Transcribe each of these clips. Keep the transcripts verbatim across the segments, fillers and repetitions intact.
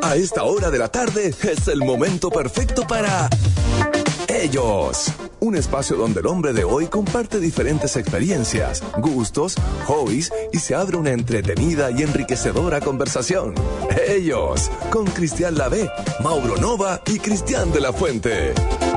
A esta hora de la tarde es el momento perfecto para Ellos. Un espacio donde el hombre de hoy comparte diferentes experiencias, gustos, hobbies y se abre una entretenida y enriquecedora conversación. Ellos, con Cristian Lavé, Mauro Nova y Cristian de la Fuente.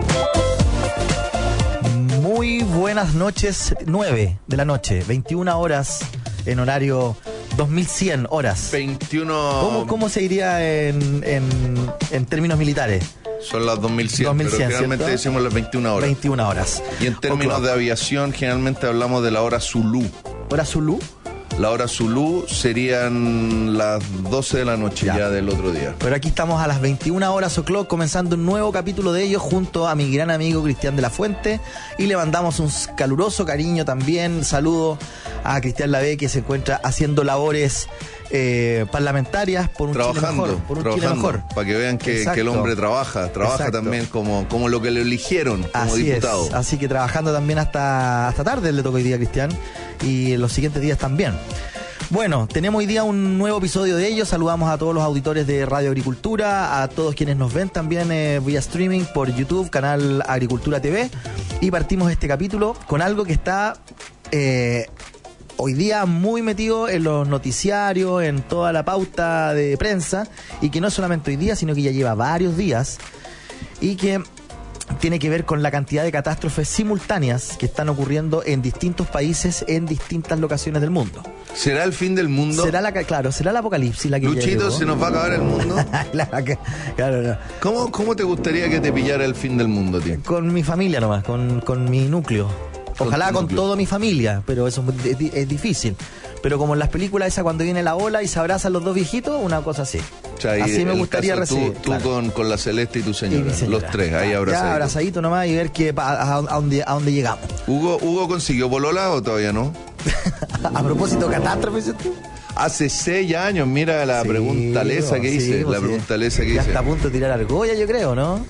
Muy buenas noches, nueve de la noche, veintiuna horas en horario dos mil cien horas. veintiuno. ¿Cómo, cómo se diría en, en, en términos militares? Son las dos mil cien, dos mil cien, pero generalmente ¿cierto? decimos las veintiuna horas. veintiuna horas. Y en términos de aviación, generalmente hablamos de la hora Zulú. ¿Hora Zulú? La hora Zulú serían las doce de la noche ya, ya del otro día. Pero aquí estamos a las veintiuna horas o'clock, comenzando un nuevo capítulo de Ellos junto a mi gran amigo Cristian de la Fuente. Y le mandamos un caluroso cariño también, saludo a Cristian Lavé, que se encuentra haciendo labores eh, parlamentarias por un trabajando, Chile mejor. Por un trabajando, Chile mejor. Para que vean que, que el hombre trabaja, trabaja Exacto. también como, como lo que le eligieron como Así diputado. Es. Así que trabajando también hasta, hasta tarde le toca hoy día a Cristian, y los siguientes días también. Bueno, tenemos hoy día un nuevo episodio de Ellos. Saludamos a todos los auditores de Radio Agricultura, a todos quienes nos ven también eh, vía streaming por YouTube, canal Agricultura T V. Y partimos este capítulo con algo que está eh, hoy día muy metido en los noticiarios, en toda la pauta de prensa, y que no es solamente hoy día, sino que ya lleva varios días, y que tiene que ver con la cantidad de catástrofes simultáneas que están ocurriendo en distintos países, en distintas locaciones del mundo. ¿Será el fin del mundo? Será la, claro, será el apocalipsis la que Luchito, ¿se nos va a acabar el mundo? claro, que, claro, no. ¿Cómo, ¿Cómo te gustaría que te pillara el fin del mundo, tío? Con mi familia nomás, con, con mi núcleo. Ojalá con, con toda mi familia, pero eso es, es, es difícil. Pero como en las películas esas, cuando viene la ola y se abrazan los dos viejitos, una cosa así. O sea, así me gustaría caso, recibir. Tú, tú claro. con, con la Celeste y tu señora, y señora. los tres, ahí abrazaditos. Ya abrazaditos nomás y ver que, a, a, a, dónde, a dónde llegamos. ¿Hugo, ¿Hugo consiguió polola o todavía no? A propósito, catástrofe, ¿sí tú? Hace seis años, mira la sí, pregunta lesa que sí, hice, pues la sí. pregunta lesa que ya hice. está a punto de tirar argolla, yo creo, ¿no?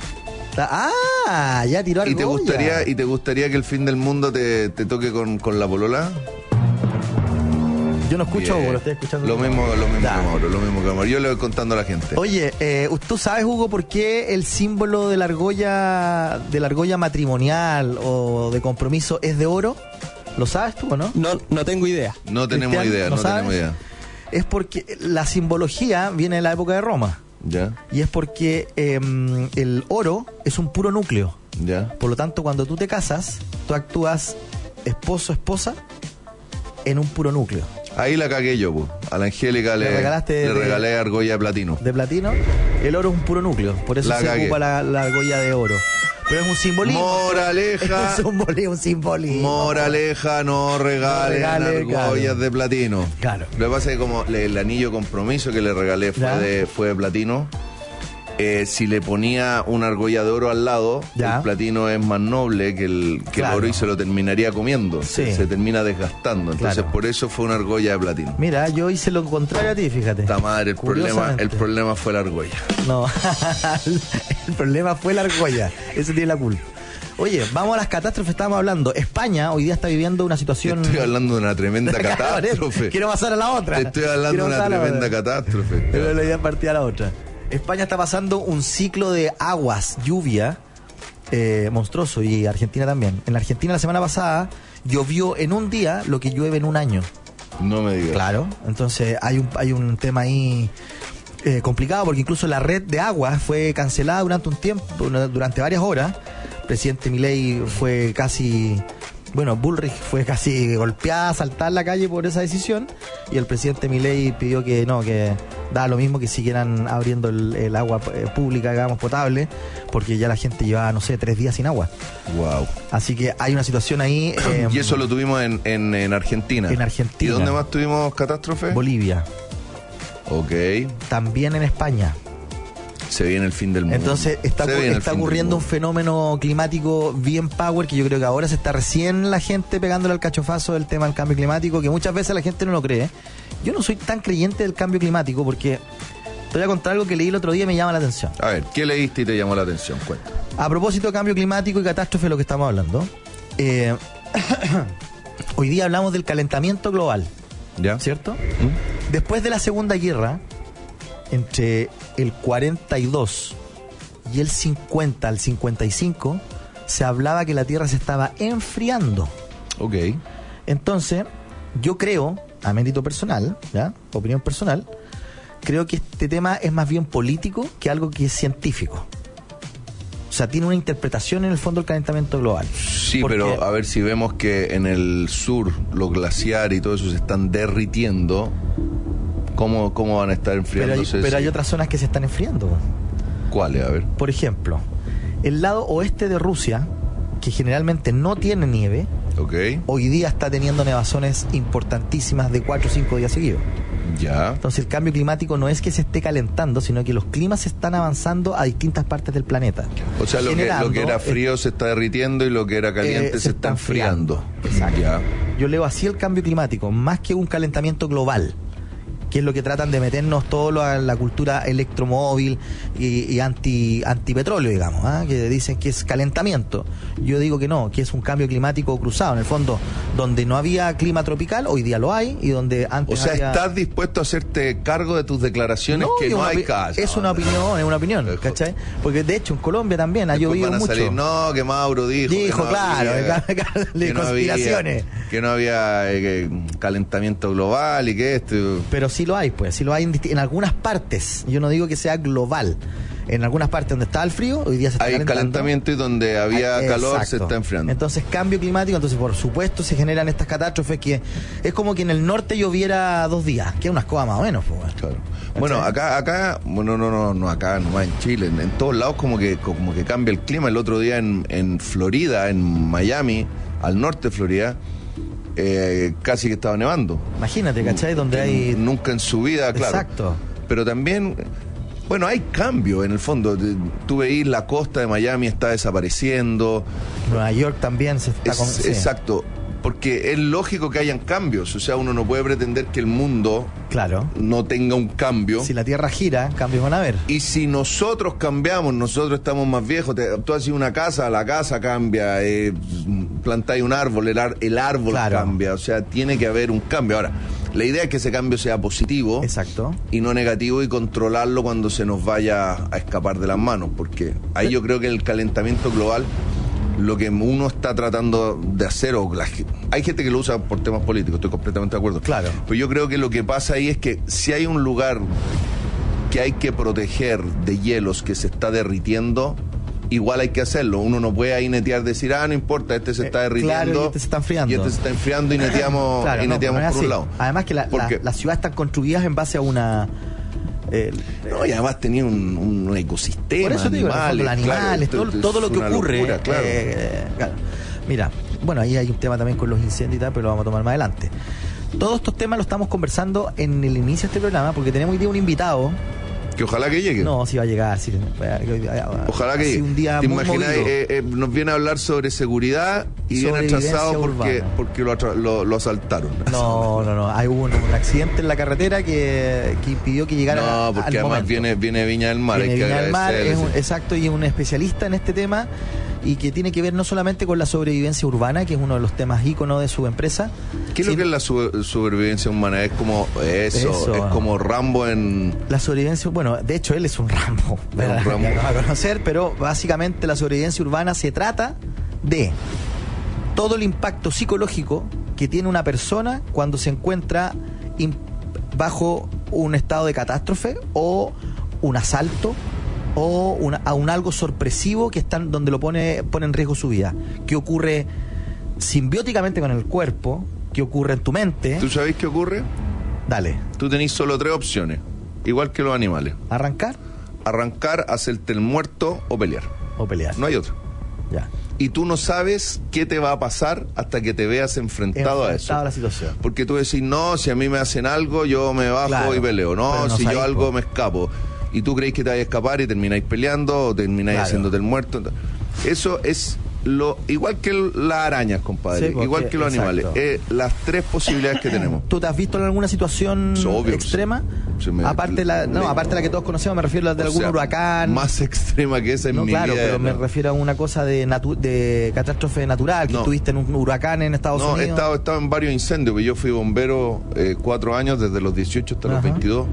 Ah, ya tiró argolla. ¿Y te gustaría, y te gustaría que el fin del mundo te, te toque con, con la polola? Yo no escucho, Hugo, lo estoy escuchando. Lo mismo, lo mismo ya. que Mauro, lo mismo que Mauro. Yo le voy contando a la gente. Oye, eh, ¿tú sabes, Hugo, por qué el símbolo de la argolla, de la argolla matrimonial o de compromiso es de oro? ¿Lo sabes tú o no? No, no tengo idea. No tenemos Cristian, idea, ¿no no sabes? tenemos idea. Es porque la simbología viene de la época de Roma. Ya, Y es porque eh, el oro es un puro núcleo. ya. Por lo tanto, cuando tú te casas, tú actúas esposo-esposa en un puro núcleo. Ahí la cagué yo, pues. A la Angélica le, Le regalaste le de- regalé argolla de platino. De platino, el oro es un puro núcleo. Por eso La se cagué. ocupa la, la argolla de oro. Pero es un simbolismo. Moraleja. Es un simbolismo, un simbolismo. Moraleja, no regalen No regale, argollas claro. de platino. Claro. Lo que pasa es que como le- el anillo compromiso que le regalé fue, Ya. de, fue de platino, eh, si le ponía una argolla de oro al lado, Ya. el platino es más noble que el, que Claro. el oro y se lo terminaría comiendo. Sí. Se, se termina desgastando. Entonces Claro. por eso fue una argolla de platino. Mira, yo hice lo contrario a ti, fíjate. Esta madre, el problema, Curiosamente. el problema fue la argolla. No, el problema fue la argolla. Ese tiene la culpa. Oye, vamos a las catástrofes, estábamos hablando. España hoy día está viviendo una situación... Estoy hablando de una tremenda catástrofe. Quiero pasar a la otra. Estoy hablando Quiero de una pasar a la tremenda otra. catástrofe. Pero la idea partía a la otra. España está pasando un ciclo de aguas, lluvia, eh, monstruoso, y Argentina también. En la Argentina la semana pasada llovió en un día lo que llueve en un año. No me digas. Claro, entonces hay un, hay un tema ahí eh, complicado, porque incluso la red de agua fue cancelada durante un tiempo, durante varias horas. El presidente Milei fue casi... Bueno, Bullrich fue casi golpeada, saltada en la calle por esa decisión, y el presidente Milei pidió que no, que daba lo mismo que siguieran abriendo el, el agua eh, pública, digamos, potable, porque ya la gente llevaba, no sé, tres días sin agua. Wow. Así que hay una situación ahí... Eh, Y eso lo tuvimos en, en, en Argentina. En Argentina. ¿Y dónde más tuvimos catástrofe? Bolivia, Ok. también en España. Se viene el fin del mundo. Entonces está, Se viene el está fin del ocurriendo un mundo. fenómeno climático bien power, que yo creo que ahora se está recién la gente pegándole al cachofazo del tema del cambio climático, que muchas veces la gente no lo cree. Yo no soy tan creyente del cambio climático porque te voy a contar algo que leí el otro día y me llama la atención. A ver, ¿qué leíste y te llamó la atención? Cuenta. A propósito de cambio climático y catástrofe, de lo que estamos hablando, eh, hoy día hablamos del calentamiento global, ¿Ya? ¿cierto? ¿Mm? Después de la Segunda Guerra, entre el cuarenta y dos y el cincuenta al cincuenta y cinco se hablaba que la Tierra se estaba enfriando. Ok. Entonces, yo creo, a mérito personal, ¿ya? Opinión personal, creo que este tema es más bien político que algo que es científico. O sea, tiene una interpretación en el fondo del calentamiento global. Sí, Porque, pero a ver, si vemos que en el sur los glaciares y todo eso se están derritiendo, ¿cómo, cómo van a estar enfriándose? Pero hay, pero hay otras zonas que se están enfriando. ¿Cuáles? A ver. Por ejemplo, el lado oeste de Rusia, que generalmente no tiene nieve, okay, hoy día está teniendo nevazones importantísimas de cuatro o cinco días seguidos. Ya. Entonces el cambio climático no es que se esté calentando, sino que los climas están avanzando a distintas partes del planeta. O sea, lo, que, lo que era frío eh, se está derritiendo y lo que era caliente eh, se, se está enfriando. Exacto. Ya. Yo leo así el cambio climático, más que un calentamiento global, que es lo que tratan de meternos todo lo a la cultura electromóvil y, y anti antipetróleo, digamos, ¿eh? Que dicen que es calentamiento. Yo digo que no, que es un cambio climático cruzado. En el fondo, donde no había clima tropical, hoy día lo hay, y donde antes O sea, había... ¿estás dispuesto a hacerte cargo de tus declaraciones? No, que no hay caso. Es una opinión, es una opinión, ¿cachai? Porque de hecho en Colombia también ha llovido mucho. Salir, no, que Mauro dijo. Dijo, no claro, había, de conspiraciones. No había, que no había eh, calentamiento global y que esto... Pero sí lo hay, pues, sí lo hay en, en algunas partes. Yo no digo que sea global. En algunas partes donde estaba el frío, hoy día se está hay calentando. Calentamiento y donde había ah, calor exacto. Se está enfriando. Entonces, cambio climático, entonces por supuesto se generan estas catástrofes que es como que en el norte lloviera dos días, que es una escoba más o menos. Pues, claro. Bueno, acá, acá, bueno, no, no, no, acá nomás en Chile, en, en todos lados como que, como que cambia el clima. El otro día en, en Florida, en Miami, al norte de Florida, eh, casi que estaba nevando. Imagínate, ¿cachai? Donde hay... Nunca en su vida, claro. Exacto. Pero también... Bueno, hay cambio en el fondo. Tú veis la costa de Miami está desapareciendo. Nueva York también se está... Es, con... sí. Exacto. Porque es lógico que hayan cambios. O sea, uno no puede pretender que el mundo claro. no tenga un cambio. Si la Tierra gira, cambios van a haber. Y si nosotros cambiamos, nosotros estamos más viejos. Te, tú haces una casa, la casa cambia. Eh, plantáis un árbol, el, ar, el árbol claro. cambia. O sea, tiene que haber un cambio. Ahora, la idea es que ese cambio sea positivo. Exacto. Y no negativo, y controlarlo cuando se nos vaya a escapar de las manos. Porque ahí yo creo que el calentamiento global, lo que uno está tratando de hacer, o la, hay gente que lo usa por temas políticos, estoy completamente de acuerdo. Claro. Pero yo creo que lo que pasa ahí es que si hay un lugar que hay que proteger de hielos que se está derritiendo, igual hay que hacerlo. Uno no puede ahí netear, decir, ah, no importa, este se está derritiendo. Claro, y este se está enfriando. Y este se está enfriando y neteamos, claro, y neteamos no, por un lado. Además que la, la, las ciudades están construidas en base a una... Eh, no, y además tenía un, un ecosistema. Por eso te digo, animales, los animales, claro, todo, todo lo que ocurre. Locura, claro. Eh, claro. Mira, bueno, ahí hay un tema también con los incendios y tal, pero lo vamos a tomar más adelante. Todos estos temas los estamos conversando en el inicio de este programa, porque tenemos hoy día un invitado. Que ojalá que llegue. No, sí va a llegar. Sí, ojalá que llegue. Un día ¿Te muy imaginas? Eh, eh, nos viene a hablar sobre seguridad y viene atrasado porque, porque lo, lo, lo asaltaron. No, no, no. Hay un, un accidente en la carretera que, que impidió que llegara. No, porque al además momento. viene, viene Viña del Mar. Viene hay que Viña del Mar, es un, ese. exacto, y es un especialista en este tema, y que tiene que ver no solamente con la sobrevivencia urbana, que es uno de los temas íconos de su empresa. ¿Qué es lo que es la su sobrevivencia humana? Es como eso, eso, es como Rambo en... La sobrevivencia, bueno, de hecho él es un Rambo, ¿verdad? Un Rambo. A conocer, pero básicamente la sobrevivencia urbana se trata de todo el impacto psicológico que tiene una persona cuando se encuentra bajo un estado de catástrofe o un asalto o una, a un algo sorpresivo que están donde lo pone, pone en riesgo su vida, que ocurre simbióticamente con el cuerpo, que ocurre en tu mente. ¿Tú sabés qué ocurre? Dale. Tú tenés solo tres opciones, igual que los animales. ¿Arrancar? Arrancar, hacerte el muerto o pelear. O pelear. No hay otra. Ya. Y tú no sabes qué te va a pasar hasta que te veas enfrentado, enfrentado a eso. A la situación. Porque tú decís, no, si a mí me hacen algo, yo me bajo claro, y peleo. No, no si yo algo po. me escapo. Y tú creéis que te vais a escapar y termináis peleando o termináis claro. haciéndote el muerto. Eso es lo igual que las arañas, compadre. Sí, porque, igual que los exacto. animales. Eh, las tres posibilidades que tenemos. ¿Tú te has visto en alguna situación Obvio, extrema? Se me, aparte la, no, le, aparte de la que todos conocemos, me refiero a la de algún sea, huracán. Más extrema que esa en no, mi claro, vida. Pero no. me refiero a una cosa de, natu de catástrofe natural, que no. estuviste en un huracán en Estados no, Unidos. No, he estado, he estado en varios incendios, porque yo fui bombero eh, cuatro años, desde los dieciocho hasta Ajá. los veintidós.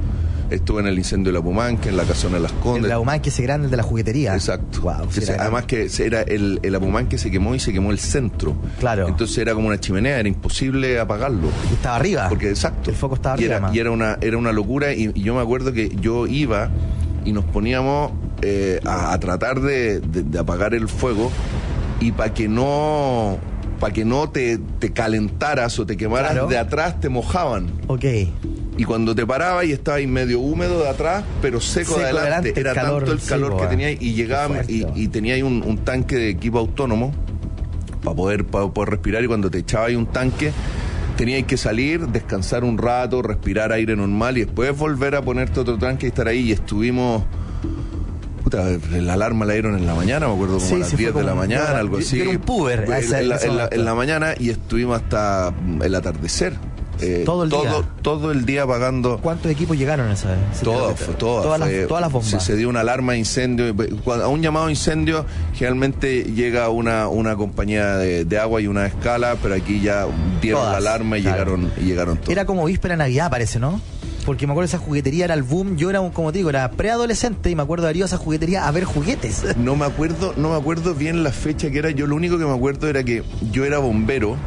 Estuve en el incendio de la Pumanque, en la Casona de las Condes. El la Pumanque ese grande, el de la juguetería. Exacto. Wow, que se, además que era el, el Pumanque se quemó y se quemó el centro. Claro. Entonces era como una chimenea, era imposible apagarlo. Y estaba arriba. Porque exacto. El foco estaba y arriba. Era, y era una, era una locura. Y, y yo me acuerdo que yo iba y nos poníamos eh, a, a tratar de, de, de apagar el fuego. Y para que no para que no te, te calentaras o te quemaras, claro, de atrás te mojaban. Ok. Y cuando te parabas y estabas ahí medio húmedo de atrás, pero seco, seco de adelante, adelante era calor, tanto el calor sí, que tenía y llegaba y, y tenía ahí un, un tanque de equipo autónomo para poder, para poder respirar, y cuando te echaba ahí un tanque tenías que salir, descansar un rato, respirar aire normal y después volver a ponerte otro tanque y estar ahí. Y estuvimos... Puta, la alarma la dieron en la mañana, me acuerdo, como sí, a las sí, diez de la mañana, era, algo así. Era un puber. En, esa, en, la, esa en, la, en la mañana, y estuvimos hasta el atardecer. Eh, todo el todo, día. Todo el día apagando. ¿Cuántos equipos llegaron esa vez? Todas, todas. Todas las, todas las bombas. Se, se dio una alarma de incendio. A un llamado a incendio, generalmente llega una, una compañía de, de agua y una escala, pero aquí ya dieron todas, la alarma y claro, llegaron, y llegaron todos. Era como víspera de Navidad, parece, ¿no? Porque me acuerdo esa juguetería era el boom. Yo era, un, como te digo, era preadolescente y me acuerdo de haber ido a esa juguetería a ver juguetes. No me acuerdo, no me acuerdo bien la fecha que era. Yo lo único que me acuerdo era que yo era bombero.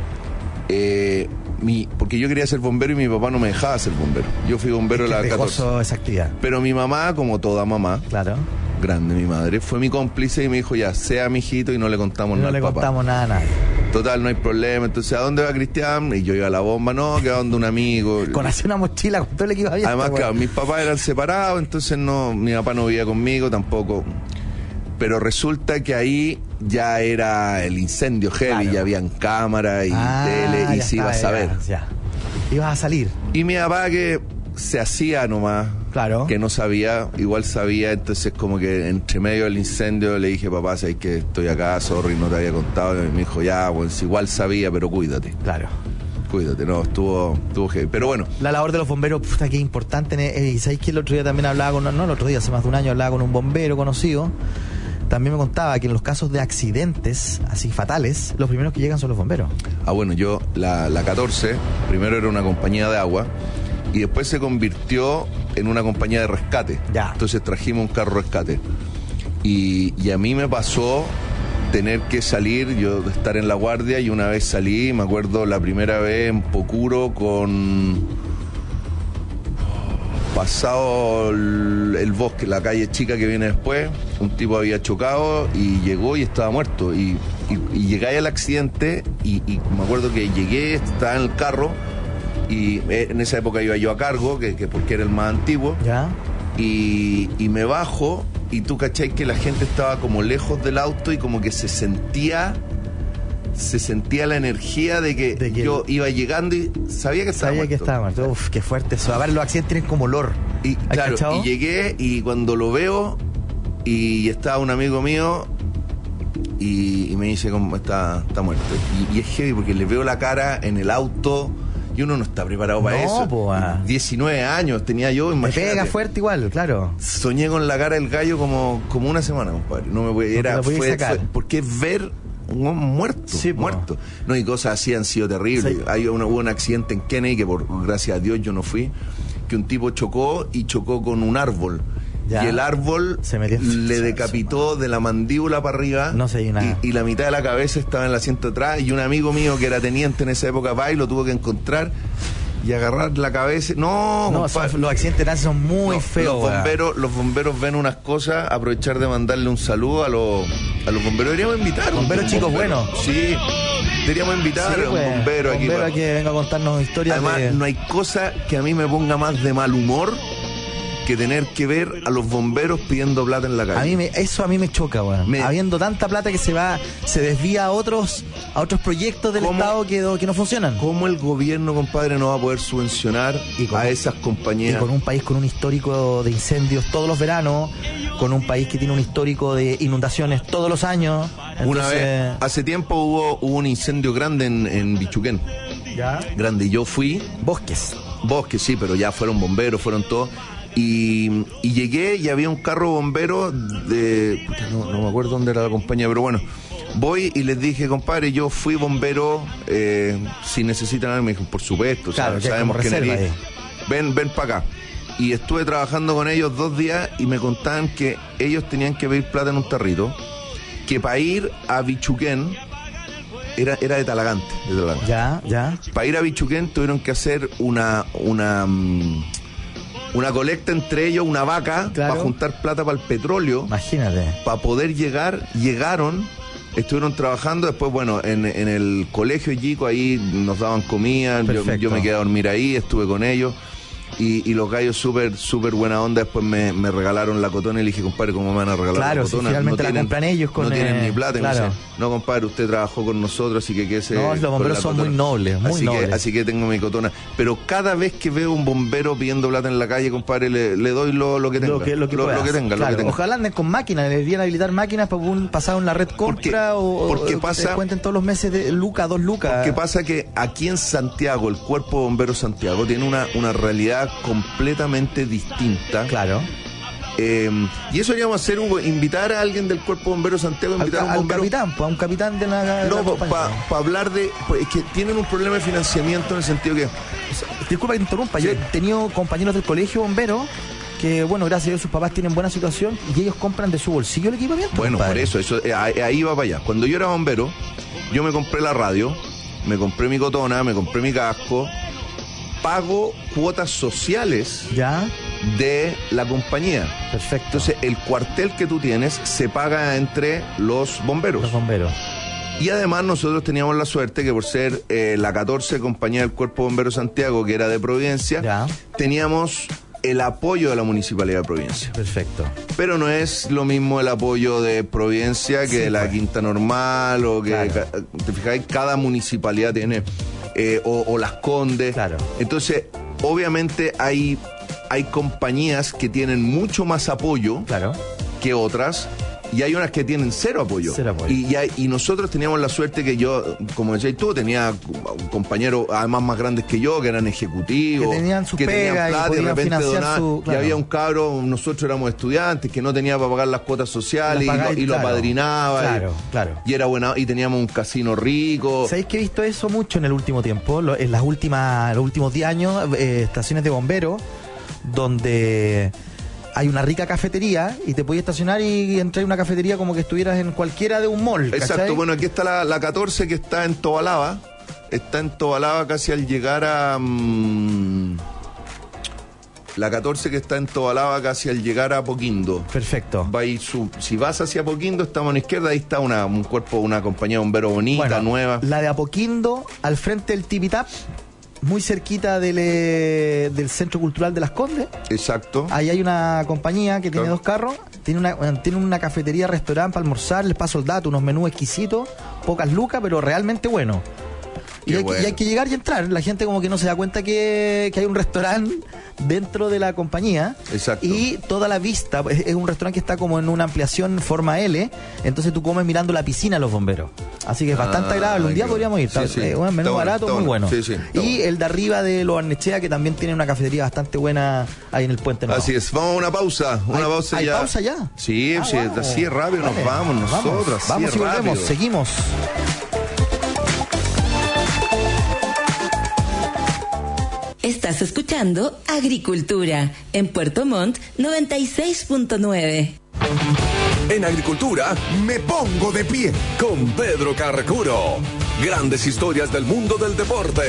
Eh, mi, porque yo quería ser bombero y mi papá no me dejaba ser bombero. Yo fui bombero a la catorce. Esa actividad. Pero mi mamá, como toda mamá, claro, grande mi madre, fue mi cómplice y me dijo, ya, sea mi hijito y no le contamos no nada le al papá. contamos nada a nadie. Total, no hay problema. Entonces, ¿a dónde va Cristian? Y yo iba a la bomba, no, que va donde un amigo. Con hacer una mochila con todo el equipo abierto. Además, claro, mis papás eran separados, entonces no, mi papá no vivía conmigo tampoco. Pero resulta que ahí ya era el incendio heavy, claro, ya habían cámaras y ah, tele y se iba a saber. Ya, ya. Ibas a salir. Y mi papá, que se hacía nomás, claro, que no sabía, igual sabía, entonces como que entre medio del incendio le dije, papá, sabes que estoy acá, sorry, no te había contado. Y me dijo, ya, pues igual sabía, pero cuídate. Claro. Cuídate, no, estuvo, estuvo heavy. Pero bueno. La labor de los bomberos, puta, que importante. Eh, y sabéis que el otro día también hablaba con, no el otro día, hace más de un año hablaba con un bombero conocido. También me contaba que en los casos de accidentes así fatales, los primeros que llegan son los bomberos. Ah, bueno, yo, la, la catorce, primero era una compañía de agua y después se convirtió en una compañía de rescate. Ya. Entonces trajimos un carro rescate. Y, y a mí me pasó tener que salir, yo de estar en la guardia, y una vez salí, me acuerdo la primera vez en Pocuro con... Pasado el, el bosque, la calle chica que viene después, un tipo había chocado y llegó y estaba muerto. Y, y, y llegué al accidente y, y me acuerdo que llegué, estaba en el carro y en esa época iba yo a cargo, que, que porque era el más antiguo. ¿Ya? Y, y me bajo y tú cachai que la gente estaba como lejos del auto y como que se sentía... se sentía la energía de que, de que yo el... iba llegando y sabía que estaba sabía muerto. que estaba muerto. Uf, qué fuerte eso. A ver, los accidentes tienen como olor. Y claro, y llegué y cuando lo veo y estaba un amigo mío y, y me dice cómo está, está muerto. Y, y es heavy porque le veo la cara en el auto y uno no está preparado para no, eso. Po, ah. diecinueve años tenía yo, imagínate. Me pega fuerte igual, claro. Soñé con la cara del gallo como, como una semana, compadre. No me voy, era, no fue, fue, porque ver un hombre muerto, sí, muerto. No, y cosas así han sido terribles. Sí. Hay una, hubo un accidente en Kennedy que por gracias a Dios yo no fui, que un tipo chocó y chocó con un árbol. Ya. Y el árbol se metió, le decapitó de la mandíbula para arriba. No sé, nada. Y, y la mitad de la cabeza estaba en el asiento atrás. Y un amigo mío que era teniente en esa época va y lo tuvo que encontrar y agarrar la cabeza. No, no son, los accidentes son muy no, feos. Los bomberos, los bomberos ven unas cosas, aprovechar de mandarle un saludo a los, a los bomberos. Deberíamos invitar. Bomberos un chicos bombero. buenos. Sí. Deberíamos invitar sí, a un pues, bombero aquí. Bombero a que venga a contarnos historias. Además, de... no hay cosa que a mí me ponga más de mal humor que tener que ver a los bomberos pidiendo plata en la calle. A mí me, eso a mí me choca, weón. Me... Habiendo tanta plata que se va, se desvía a otros, a otros proyectos del Estado que, que no funcionan. ¿Cómo el gobierno, compadre, no va a poder subvencionar y con, a esas compañías? Y con un país con un histórico de incendios todos los veranos, con un país que tiene un histórico de inundaciones todos los años. Entonces... Una vez, hace tiempo hubo, hubo un incendio grande en, en Bichuquén. ¿Ya? Grande. Y yo fui. Bosques. Bosques, sí, pero ya fueron bomberos, fueron todos. Y, y llegué y había un carro bombero de... No, no me acuerdo dónde era la compañía, pero bueno. Voy y les dije, compadre, yo fui bombero, eh, si necesitan algo. Me dijeron, por supuesto, claro, sabes, sabemos quién eres. Ven, ven para acá. y estuve trabajando con ellos dos días y me contaban que ellos tenían que pedir plata en un tarrito, que para ir a Bichuquén, era, era de Talagante, de Talagante. Ya, ya. Para ir a Bichuquén tuvieron que hacer una, una, una colecta entre ellos, una vaca, claro, para juntar plata para el petróleo. Imagínate. Para poder llegar, llegaron, estuvieron trabajando, después, bueno, en, en el colegio Yico, ahí nos daban comida, yo, yo me quedé a dormir ahí, estuve con ellos. Y, y los gallos súper, súper buena onda. Después me, me regalaron la cotona y le dije, compadre, ¿cómo me van a regalar claro, la cotona? Si finalmente no la compran ellos con No tienen eh, ni plata. Claro. Y me dice, no, compadre, usted trabajó con nosotros, así que que se. No, los bomberos son muy nobles, muy así nobles. Que, así que tengo mi cotona. Pero cada vez que veo un bombero pidiendo plata en la calle, compadre, le, le doy lo, lo que tenga. Lo que, lo que, lo, lo que tenga, claro, lo que tenga. Ojalá anden con máquinas, les deberían habilitar máquinas para un, pasar en la red compra o, porque o pasa, que te cuenten todos los meses de lucas, dos lucas. Porque pasa que aquí en Santiago, el Cuerpo de Bomberos Santiago tiene una, una realidad completamente distinta. Claro. Eh, y eso íbamos a hacer, Hugo, invitar a alguien del Cuerpo de Bomberos Santiago, invitar al, a un bombero. Al capitán, pues, a un capitán de la. De no, para pa, pa hablar de. Pues, es que tienen un problema de financiamiento en el sentido que. Disculpa que te interrumpa, sí. Yo he tenido compañeros del colegio bombero que, bueno, gracias a Dios sus papás tienen buena situación y ellos compran de su bolsillo el equipamiento. Bueno, compadre. Por eso, eso eh, ahí va para allá. Cuando yo era bombero, yo me compré la radio, me compré mi cotona, me compré mi casco, pago cuotas sociales. Ya. De la compañía. Perfecto. Entonces, el cuartel que tú tienes se paga entre los bomberos. Los bomberos. Y además nosotros teníamos la suerte que por ser eh, la catorce compañía del Cuerpo de Bomberos Santiago, que era de Providencia, ya. Teníamos el apoyo de la Municipalidad de Providencia. Perfecto. Pero no es lo mismo el apoyo de Providencia que sí, de la pues. Quinta Normal, o que, claro. Te fijáis, cada municipalidad tiene, eh, o, o Las Condes. Claro. Entonces, obviamente hay... Hay compañías que tienen mucho más apoyo, claro, que otras, y hay unas que tienen cero apoyo. Cero apoyo. Y, y, hay, y nosotros teníamos la suerte que yo, como decías tú, tenía compañeros además más grandes que yo, que eran ejecutivos, que tenían su que pega tenían plata y, y de repente donaban. Su, claro. Y había un cabro, nosotros éramos estudiantes, que no tenía para pagar las cuotas sociales y, lo, y claro, lo apadrinaba. Claro, y, claro. Y era buena, y teníamos un casino rico. ¿Sabéis que he visto eso mucho en el último tiempo? En las últimas, los últimos diez años, eh, estaciones de bomberos, donde hay una rica cafetería y te podías estacionar y entrar en una cafetería como que estuvieras en cualquiera de un mall. Exacto, ¿cachai? Bueno, aquí está la, la catorce que está en Tobalaba. Está en Tobalaba casi al llegar a... Mmm, la catorce que está en Tobalaba casi al llegar a Apoquindo. Perfecto. Va y su, si vas hacia Apoquindo, estamos a la izquierda, ahí está una, un cuerpo, una compañía de bomberos bonita, bueno, nueva. La de Apoquindo, al frente del Tipitap, muy cerquita del, eh, del Centro Cultural de Las Condes. Exacto. Ahí hay una compañía que tiene claro. dos carros, tiene una, tiene una cafetería, restaurante para almorzar, les paso el dato, unos menús exquisitos, pocas lucas, pero realmente bueno. Y hay, bueno. y hay que llegar y entrar. La gente como que no se da cuenta que, que hay un restaurante dentro de la compañía. Exacto. Y toda la vista, es, es un restaurante que está como en una ampliación forma L, entonces tú comes mirando la piscina de los bomberos. Así que es bastante ah, agradable. Un día claro. podríamos ir. Sí, sí. Eh, un menú está barato, bueno, muy bueno. Sí, sí, y bueno. el de arriba de los Arnechea, que también tiene una cafetería bastante buena ahí en el Puente Nuevo. Así es. Vamos a una pausa. Una ¿Hay, pausa ¿hay ya. pausa ya? Sí, ah, sí wow. así es rápido. Vale. Nos vamos nosotros. Vamos, vamos y volvemos. Rápido. Seguimos. Estás escuchando Agricultura en Puerto Montt noventa y seis punto nueve. En Agricultura me pongo de pie con Pedro Carcuro. Grandes historias del mundo del deporte.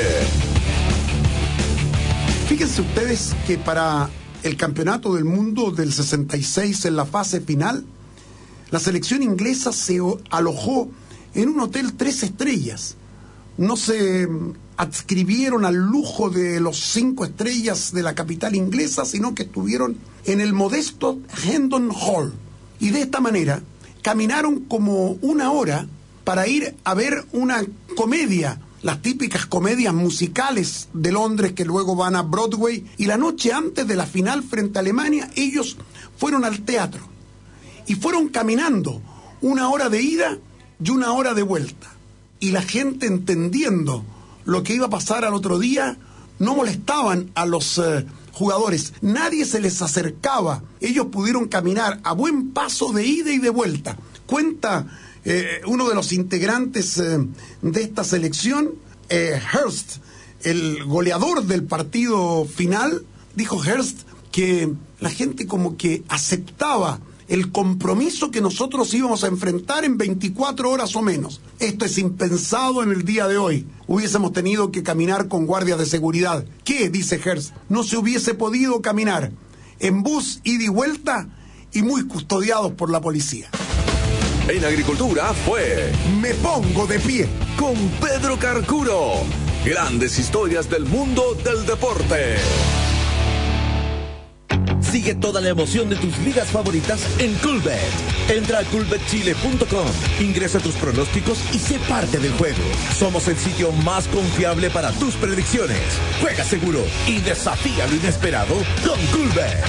Fíjense ustedes que para el Campeonato del Mundo del sesenta y seis en la fase final, la selección inglesa se alojó en un hotel tres estrellas. No se adscribieron al lujo de los cinco estrellas de la capital inglesa, sino que estuvieron en el modesto Hendon Hall. Y de esta manera caminaron como una hora para ir a ver una comedia, las típicas comedias musicales de Londres que luego van a Broadway. Y la noche antes de la final frente a Alemania, ellos fueron al teatro y fueron caminando una hora de ida y una hora de vuelta. Y la gente, entendiendo lo que iba a pasar al otro día, no molestaban a los eh, jugadores. Nadie se les acercaba. Ellos pudieron caminar a buen paso de ida y de vuelta. Cuenta eh, uno de los integrantes eh, de esta selección, eh, Hurst, el goleador del partido final, dijo Hurst que la gente como que aceptaba el compromiso que nosotros íbamos a enfrentar en veinticuatro horas o menos. Esto es impensado en el día de hoy. Hubiésemos tenido que caminar con guardias de seguridad. ¿Qué? Dice Hertz. No se hubiese podido caminar en bus ida y vuelta y muy custodiados por la policía. En Agricultura fue Me Pongo de Pie con Pedro Carcuro. Grandes historias del mundo del deporte. Sigue toda la emoción de tus ligas favoritas en Coolbet. Entra a coolbet chile punto com, ingresa tus pronósticos y sé parte del juego. Somos el sitio más confiable para tus predicciones. Juega seguro y desafía lo inesperado con Coolbet.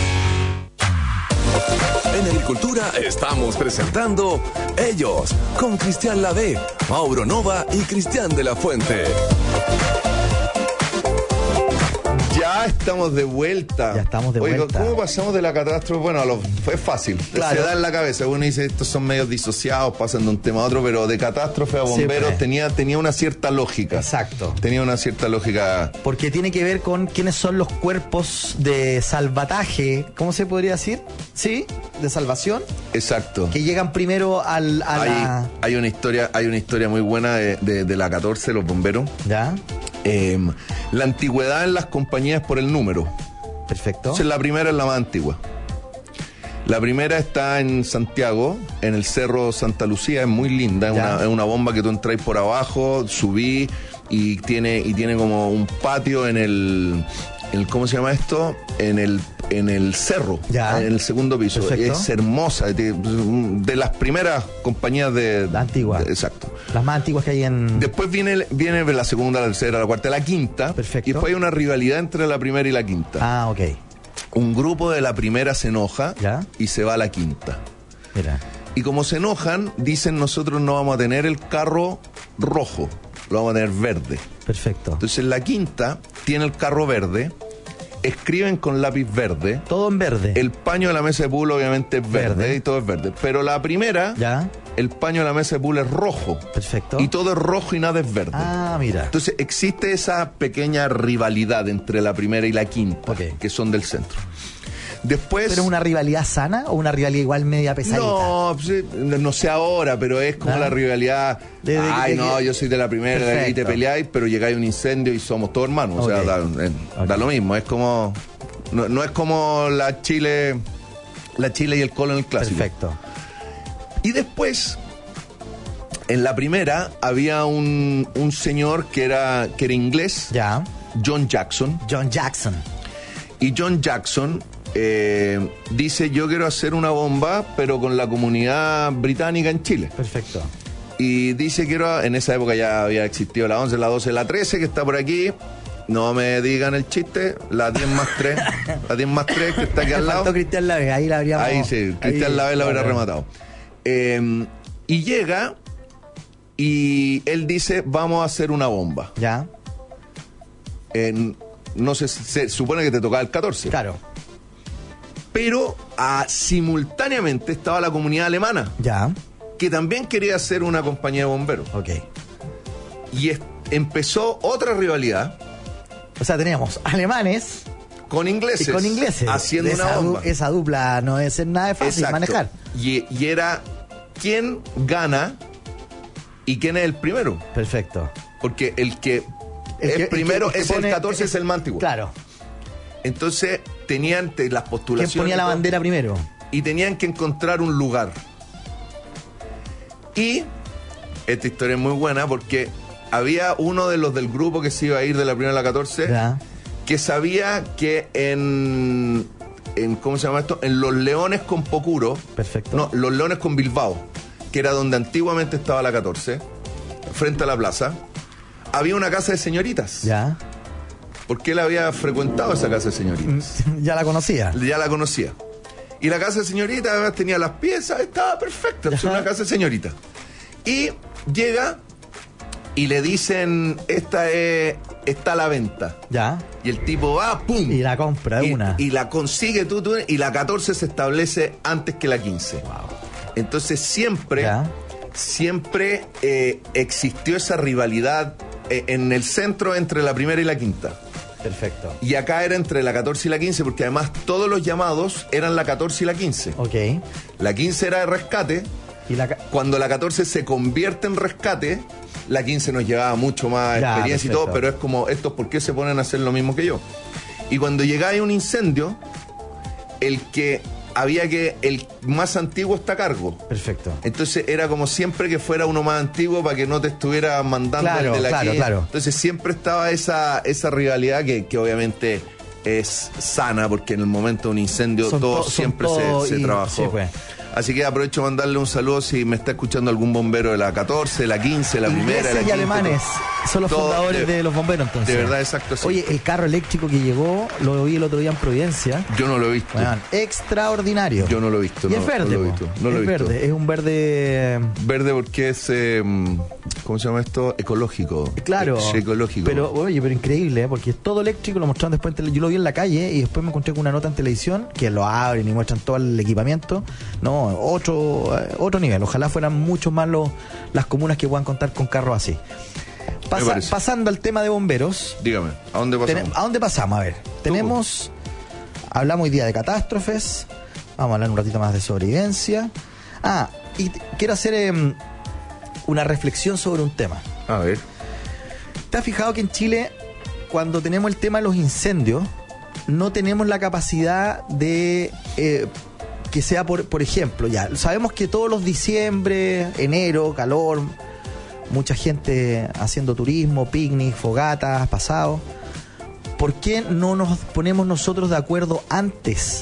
En Agricultura estamos presentando Ellos, con Cristian Lavé, Mauro Nova y Cristian de la Fuente. Ya estamos de vuelta. Ya estamos de Oiga, vuelta. ¿cómo pasamos de la catástrofe? Bueno, lo, fue fácil. Claro. Se da en la cabeza. Uno dice, estos son medios disociados, pasan de un tema a otro, pero de catástrofe a bomberos Sí, tenía, tenía una cierta lógica. Exacto. Tenía una cierta lógica. Porque tiene que ver con quiénes son los cuerpos de salvataje, ¿cómo se podría decir? Sí, de salvación, Exacto. que llegan primero al, a Hay, la... hay una historia, hay una historia muy buena de, de, de la catorce, los bomberos. ¿Ya? Eh, la antigüedad en las compañías por el número. Perfecto. Entonces la primera es la más antigua. La primera está en Santiago, en el Cerro Santa Lucía, es muy linda, es una, es una bomba que tú entráis por abajo, subí y tiene, y tiene como un patio en el, el ¿cómo se llama esto? En el en el cerro, Ya. en el segundo piso. Perfecto. Es hermosa, de, de las primeras compañías de... La antigua. de- exacto. Las más antiguas que hay en... Después viene, viene la segunda, la tercera, la cuarta, la quinta. Perfecto. Y después hay una rivalidad entre la primera y la quinta. Ah, ok. Un grupo de la primera se enoja Ya. y se va a la quinta. Mira. Y como se enojan, dicen nosotros no vamos a tener el carro rojo, lo vamos a tener verde. Perfecto. Entonces la quinta tiene el carro verde, escriben con lápiz verde, Todo en verde. el paño de la mesa de pool obviamente es verde, Verde. y todo es verde. Pero la primera, ¿Ya? el paño de la mesa de pool es rojo. Perfecto. Y todo es rojo y nada es verde. Ah, mira. Entonces existe esa pequeña rivalidad entre la primera y la quinta, Ok. que son del centro. Después... ¿Pero es una rivalidad sana o una rivalidad igual media pesadita? No, pues, no sé ahora, pero es como ¿Ah? la rivalidad. De- de- Ay, de- no, de- yo soy de la primera, de aquí te Perfecto. peleáis, pero llegáis a un incendio y somos todos hermanos. O sea, Ok. da, eh, Ok. da lo mismo. Es como. No, no es como la Chile. La Chile y el Colo en el clásico. Perfecto. Y después, en la primera, había un, un señor que era, que era inglés, Ya. John Jackson. John Jackson. Y John Jackson eh, dice, yo quiero hacer una bomba, pero con la comunidad británica en Chile. Perfecto. Y dice, quiero, en esa época ya había existido la once, la doce, la trece, que está por aquí. No me digan el chiste, la diez más tres, la diez más tres que está aquí al Me faltó lado. Cristian Lave, ahí la habríamos... Ahí sí, Cristian ahí- Lavela hubiera claro. rematado. Eh, y llega y él dice, vamos a hacer una bomba. Ya. En- no sé, se supone que te tocaba el catorce. Claro. Pero ah, simultáneamente estaba la comunidad alemana, Ya. que también quería hacer una compañía de bomberos. Ok. Y es- empezó otra rivalidad O sea, teníamos alemanes con ingleses. y con ingleses. Haciendo esa, una du- bomba. esa dupla no debe ser nada de fácil Exacto. manejar. Y, y era quién gana y quién es el primero. Perfecto. Porque el que El es que- el primero que- el que es pone- el catorce, es el más antiguo. Claro. Entonces tenían te- las ¿Quién postulaciones. ponía y la todo, bandera primero? y tenían que encontrar un lugar. Y esta historia es muy buena porque había uno de los del grupo que se iba a ir de la primera a la catorce Ya. que sabía que en, en ¿cómo se llama esto? En Los Leones con Pocuro. Perfecto. No, Los Leones con Bilbao, que era donde antiguamente estaba la catorce, frente a la plaza, había una casa de señoritas. Ya. Porque él había frecuentado esa casa de señoritas. Ya la conocía. Ya la conocía. Y la casa de señorita además tenía las piezas, estaba perfecta, es una casa de señorita. Y llega y le dicen, esta es, está a la venta. Ya. Y el tipo va, ¡pum! Y la compra de y, una. y la consigue tú, tú, y la catorce se establece antes que la quince. Entonces siempre, Ya. siempre eh, existió esa rivalidad eh, en el centro entre la primera y la quinta. Perfecto. Y acá era entre la catorce y la quince, porque además todos los llamados eran la catorce y la quince. Ok. La quince era de rescate. Y la... Cuando la catorce se convierte en rescate, la quince nos llevaba mucho más ya, experiencia perfecto. Y todo, pero es como, estos, ¿por qué se ponen a hacer lo mismo que yo? Y cuando llegaba un incendio, el que... había que el más antiguo está a cargo. Perfecto. Entonces era como siempre que fuera uno más antiguo para que no te estuviera mandando claro, el de la claro, que... claro. Entonces siempre estaba esa, esa rivalidad que, que obviamente es sana, porque en el momento de un incendio son todo to, siempre todo se, se y, trabajó. Sí, pues. Así que aprovecho de mandarle un saludo si me está escuchando algún bombero de la catorce, de la quince, la primera, de la quince. Y alemanes son los todo, fundadores de, de los bomberos, entonces. De verdad, exacto. Sí. Oye, el carro eléctrico que llegó, lo vi el otro día en Providencia. Yo no lo he visto. Bueno, extraordinario. Yo no lo he visto. Y no, es verde, no lo he visto. No lo es he visto. verde, es un verde... Verde porque es, eh, ¿cómo se llama esto? Ecológico. Claro. Es ecológico. Pero, oye, pero increíble, ¿eh? Porque es todo eléctrico, lo mostraron después, yo lo vi en la calle y después me encontré con una nota en televisión que lo abren y muestran todo el equipamiento. No, otro... otro nivel, ojalá fueran mucho más los, las comunas que puedan contar con carros así. Pasa, pasando al tema de bomberos. Dígame, ¿a dónde pasamos? Ten, ¿A dónde pasamos? A ver, tenemos, hablamos hoy día de catástrofes, vamos a hablar un ratito más de sobrevivencia. Ah, y t- quiero hacer eh, una reflexión sobre un tema. A ver. ¿Te has fijado que en Chile, cuando tenemos el tema de los incendios, no tenemos la capacidad de... Eh, que sea, por, por ejemplo, ya sabemos que todos los diciembre, enero, calor, mucha gente haciendo turismo, picnic, fogatas, pasados. ¿Por qué no nos ponemos nosotros de acuerdo antes,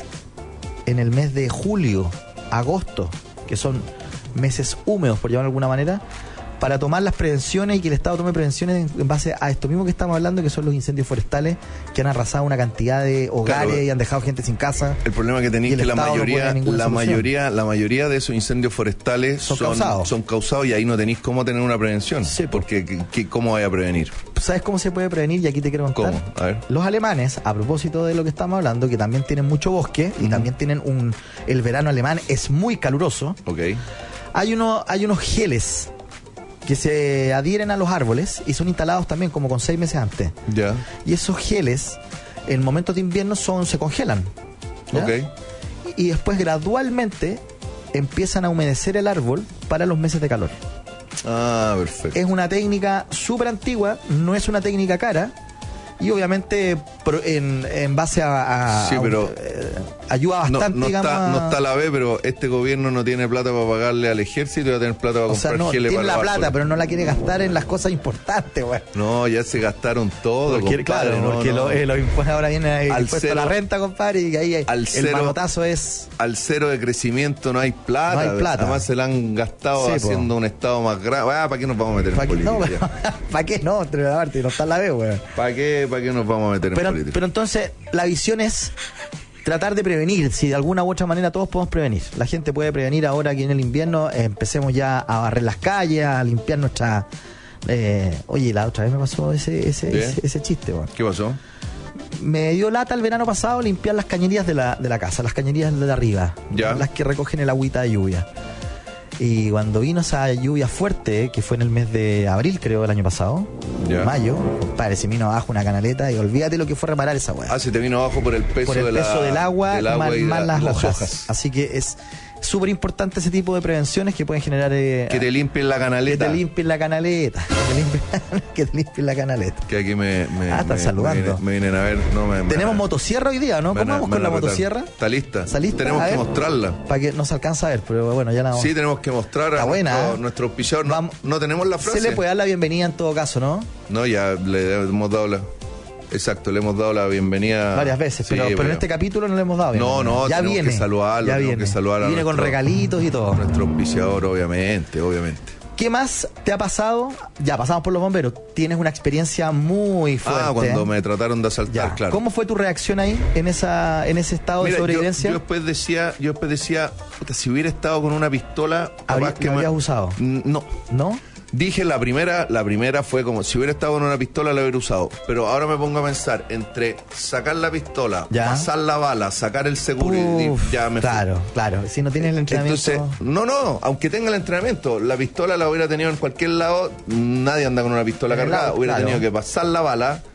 en el mes de julio, agosto, que son meses húmedos, por llamarlo de alguna manera, para tomar las prevenciones y que el Estado tome prevenciones en base a esto mismo que estamos hablando, que son los incendios forestales que han arrasado una cantidad de hogares, claro, y han dejado gente sin casa? El problema que tenéis es que la mayoría, no la mayoría, la mayoría de esos incendios forestales son, son causados. Son causados y ahí no tenéis cómo tener una prevención. Sí, porque ¿qué, qué, ¿cómo vais a prevenir? ¿Sabes cómo se puede prevenir? Y aquí te quiero contar. ¿Cómo? A ver. Los alemanes, a propósito de lo que estamos hablando, que también tienen mucho bosque y uh-huh. también tienen un... El verano alemán es muy caluroso. Ok. Hay, uno, hay unos geles que se adhieren a los árboles y son instalados también como con seis meses antes. Ya. Yeah. Y esos geles, en momentos de invierno, son se congelan. ¿Ya? Ok. Y, y después gradualmente empiezan a humedecer el árbol para los meses de calor. Ah, perfecto. Es una técnica súper antigua, no es una técnica cara. Y obviamente en, en base a, a, sí, pero a eh, ayuda bastante, no, no digamos. Está, no está la B, pero este gobierno no tiene plata para pagarle al ejército y va a tener plata para o comprar sea, no, geles tiene para la plata, pero no la quiere gastar en las cosas importantes, güey. No, ya se gastaron todo, porque, compadre. Claro, porque no, no. Lo, eh, los impuestos ahora viene el al impuesto cero, a la renta, compadre, y ahí al el cero, manotazo es... Al cero de crecimiento no hay plata. No hay plata. Además se la han gastado, sí, haciendo po. un estado más grave. Ah, ¿para qué nos vamos a meter en política? No, ¿para qué no? No está la B, güey. ¿Para qué, ¿Para qué nos vamos a meter pero, en política? Pero entonces, la visión es tratar de prevenir. Si de alguna u otra manera todos podemos prevenir. La gente puede prevenir ahora que en el invierno eh, empecemos ya a barrer las calles, a limpiar nuestra... Eh, oye, la otra vez me pasó ese ese, ese, ese chiste, güey. ¿Qué pasó? Me dio lata el verano pasado limpiar las cañerías de la, de la casa, las cañerías de arriba, ¿ya? Las que recogen el agüita de lluvia. Y cuando vino esa lluvia fuerte, que fue en el mes de abril, creo, del año pasado, ¿ya? Mayo, compadre, se vino abajo una canaleta y olvídate lo que fue reparar esa weá. Ah, se te vino abajo por el peso, por el de la, peso del agua, del agua más, y más la, las, las hojas. hojas. Así que es súper importante ese tipo de prevenciones que pueden generar... Eh, que te limpien la canaleta. Que te limpien la canaleta. Que te limpien, que te limpien la canaleta. Que aquí me... me ah, están me, saludando. Me, me vienen a ver. No, me, Tenemos me, motosierra hoy día, ¿no? ¿Cómo vamos con la motosierra? Está lista. ¿Está lista? Tenemos que mostrarla. Para que no se alcanza a ver, pero bueno, ya la vamos. Sí, tenemos que mostrar a Está buena, nuestro, ¿eh? nuestro auspiciador. No, no tenemos la frase. Se le puede dar la bienvenida en todo caso, ¿no? No, ya le hemos dado la... Exacto, le hemos dado la bienvenida varias veces, pero, sí, pero, pero en este capítulo no le hemos dado bienvenida. No, no, ya tenemos viene, que saludarlo, ya tenemos viene. que saludar a viene nuestro, con regalitos y todo. Nuestro auspiciador, obviamente, obviamente. ¿Qué más te ha pasado? Ya pasamos por los bomberos. Tienes una experiencia muy fuerte. Ah, cuando me trataron de asaltar, ya. claro. ¿Cómo fue tu reacción ahí, en esa en ese estado Mira, de sobrevivencia? Yo, yo después decía, yo después decía, puta, si hubiera estado con una pistola, Habría, capaz que ¿lo me... habías usado? No. ¿No? Dije la primera, la primera fue como si hubiera estado con una pistola la hubiera usado. Pero ahora me pongo a pensar entre sacar la pistola, ¿ya? Pasar la bala, sacar el seguro Uf, y ya me Claro, fui. claro. Si no tienes el entrenamiento. Entonces, no, no, aunque tenga el entrenamiento, la pistola la hubiera tenido en cualquier lado, nadie anda con una pistola cargada. Lado, hubiera claro. tenido que pasar la bala,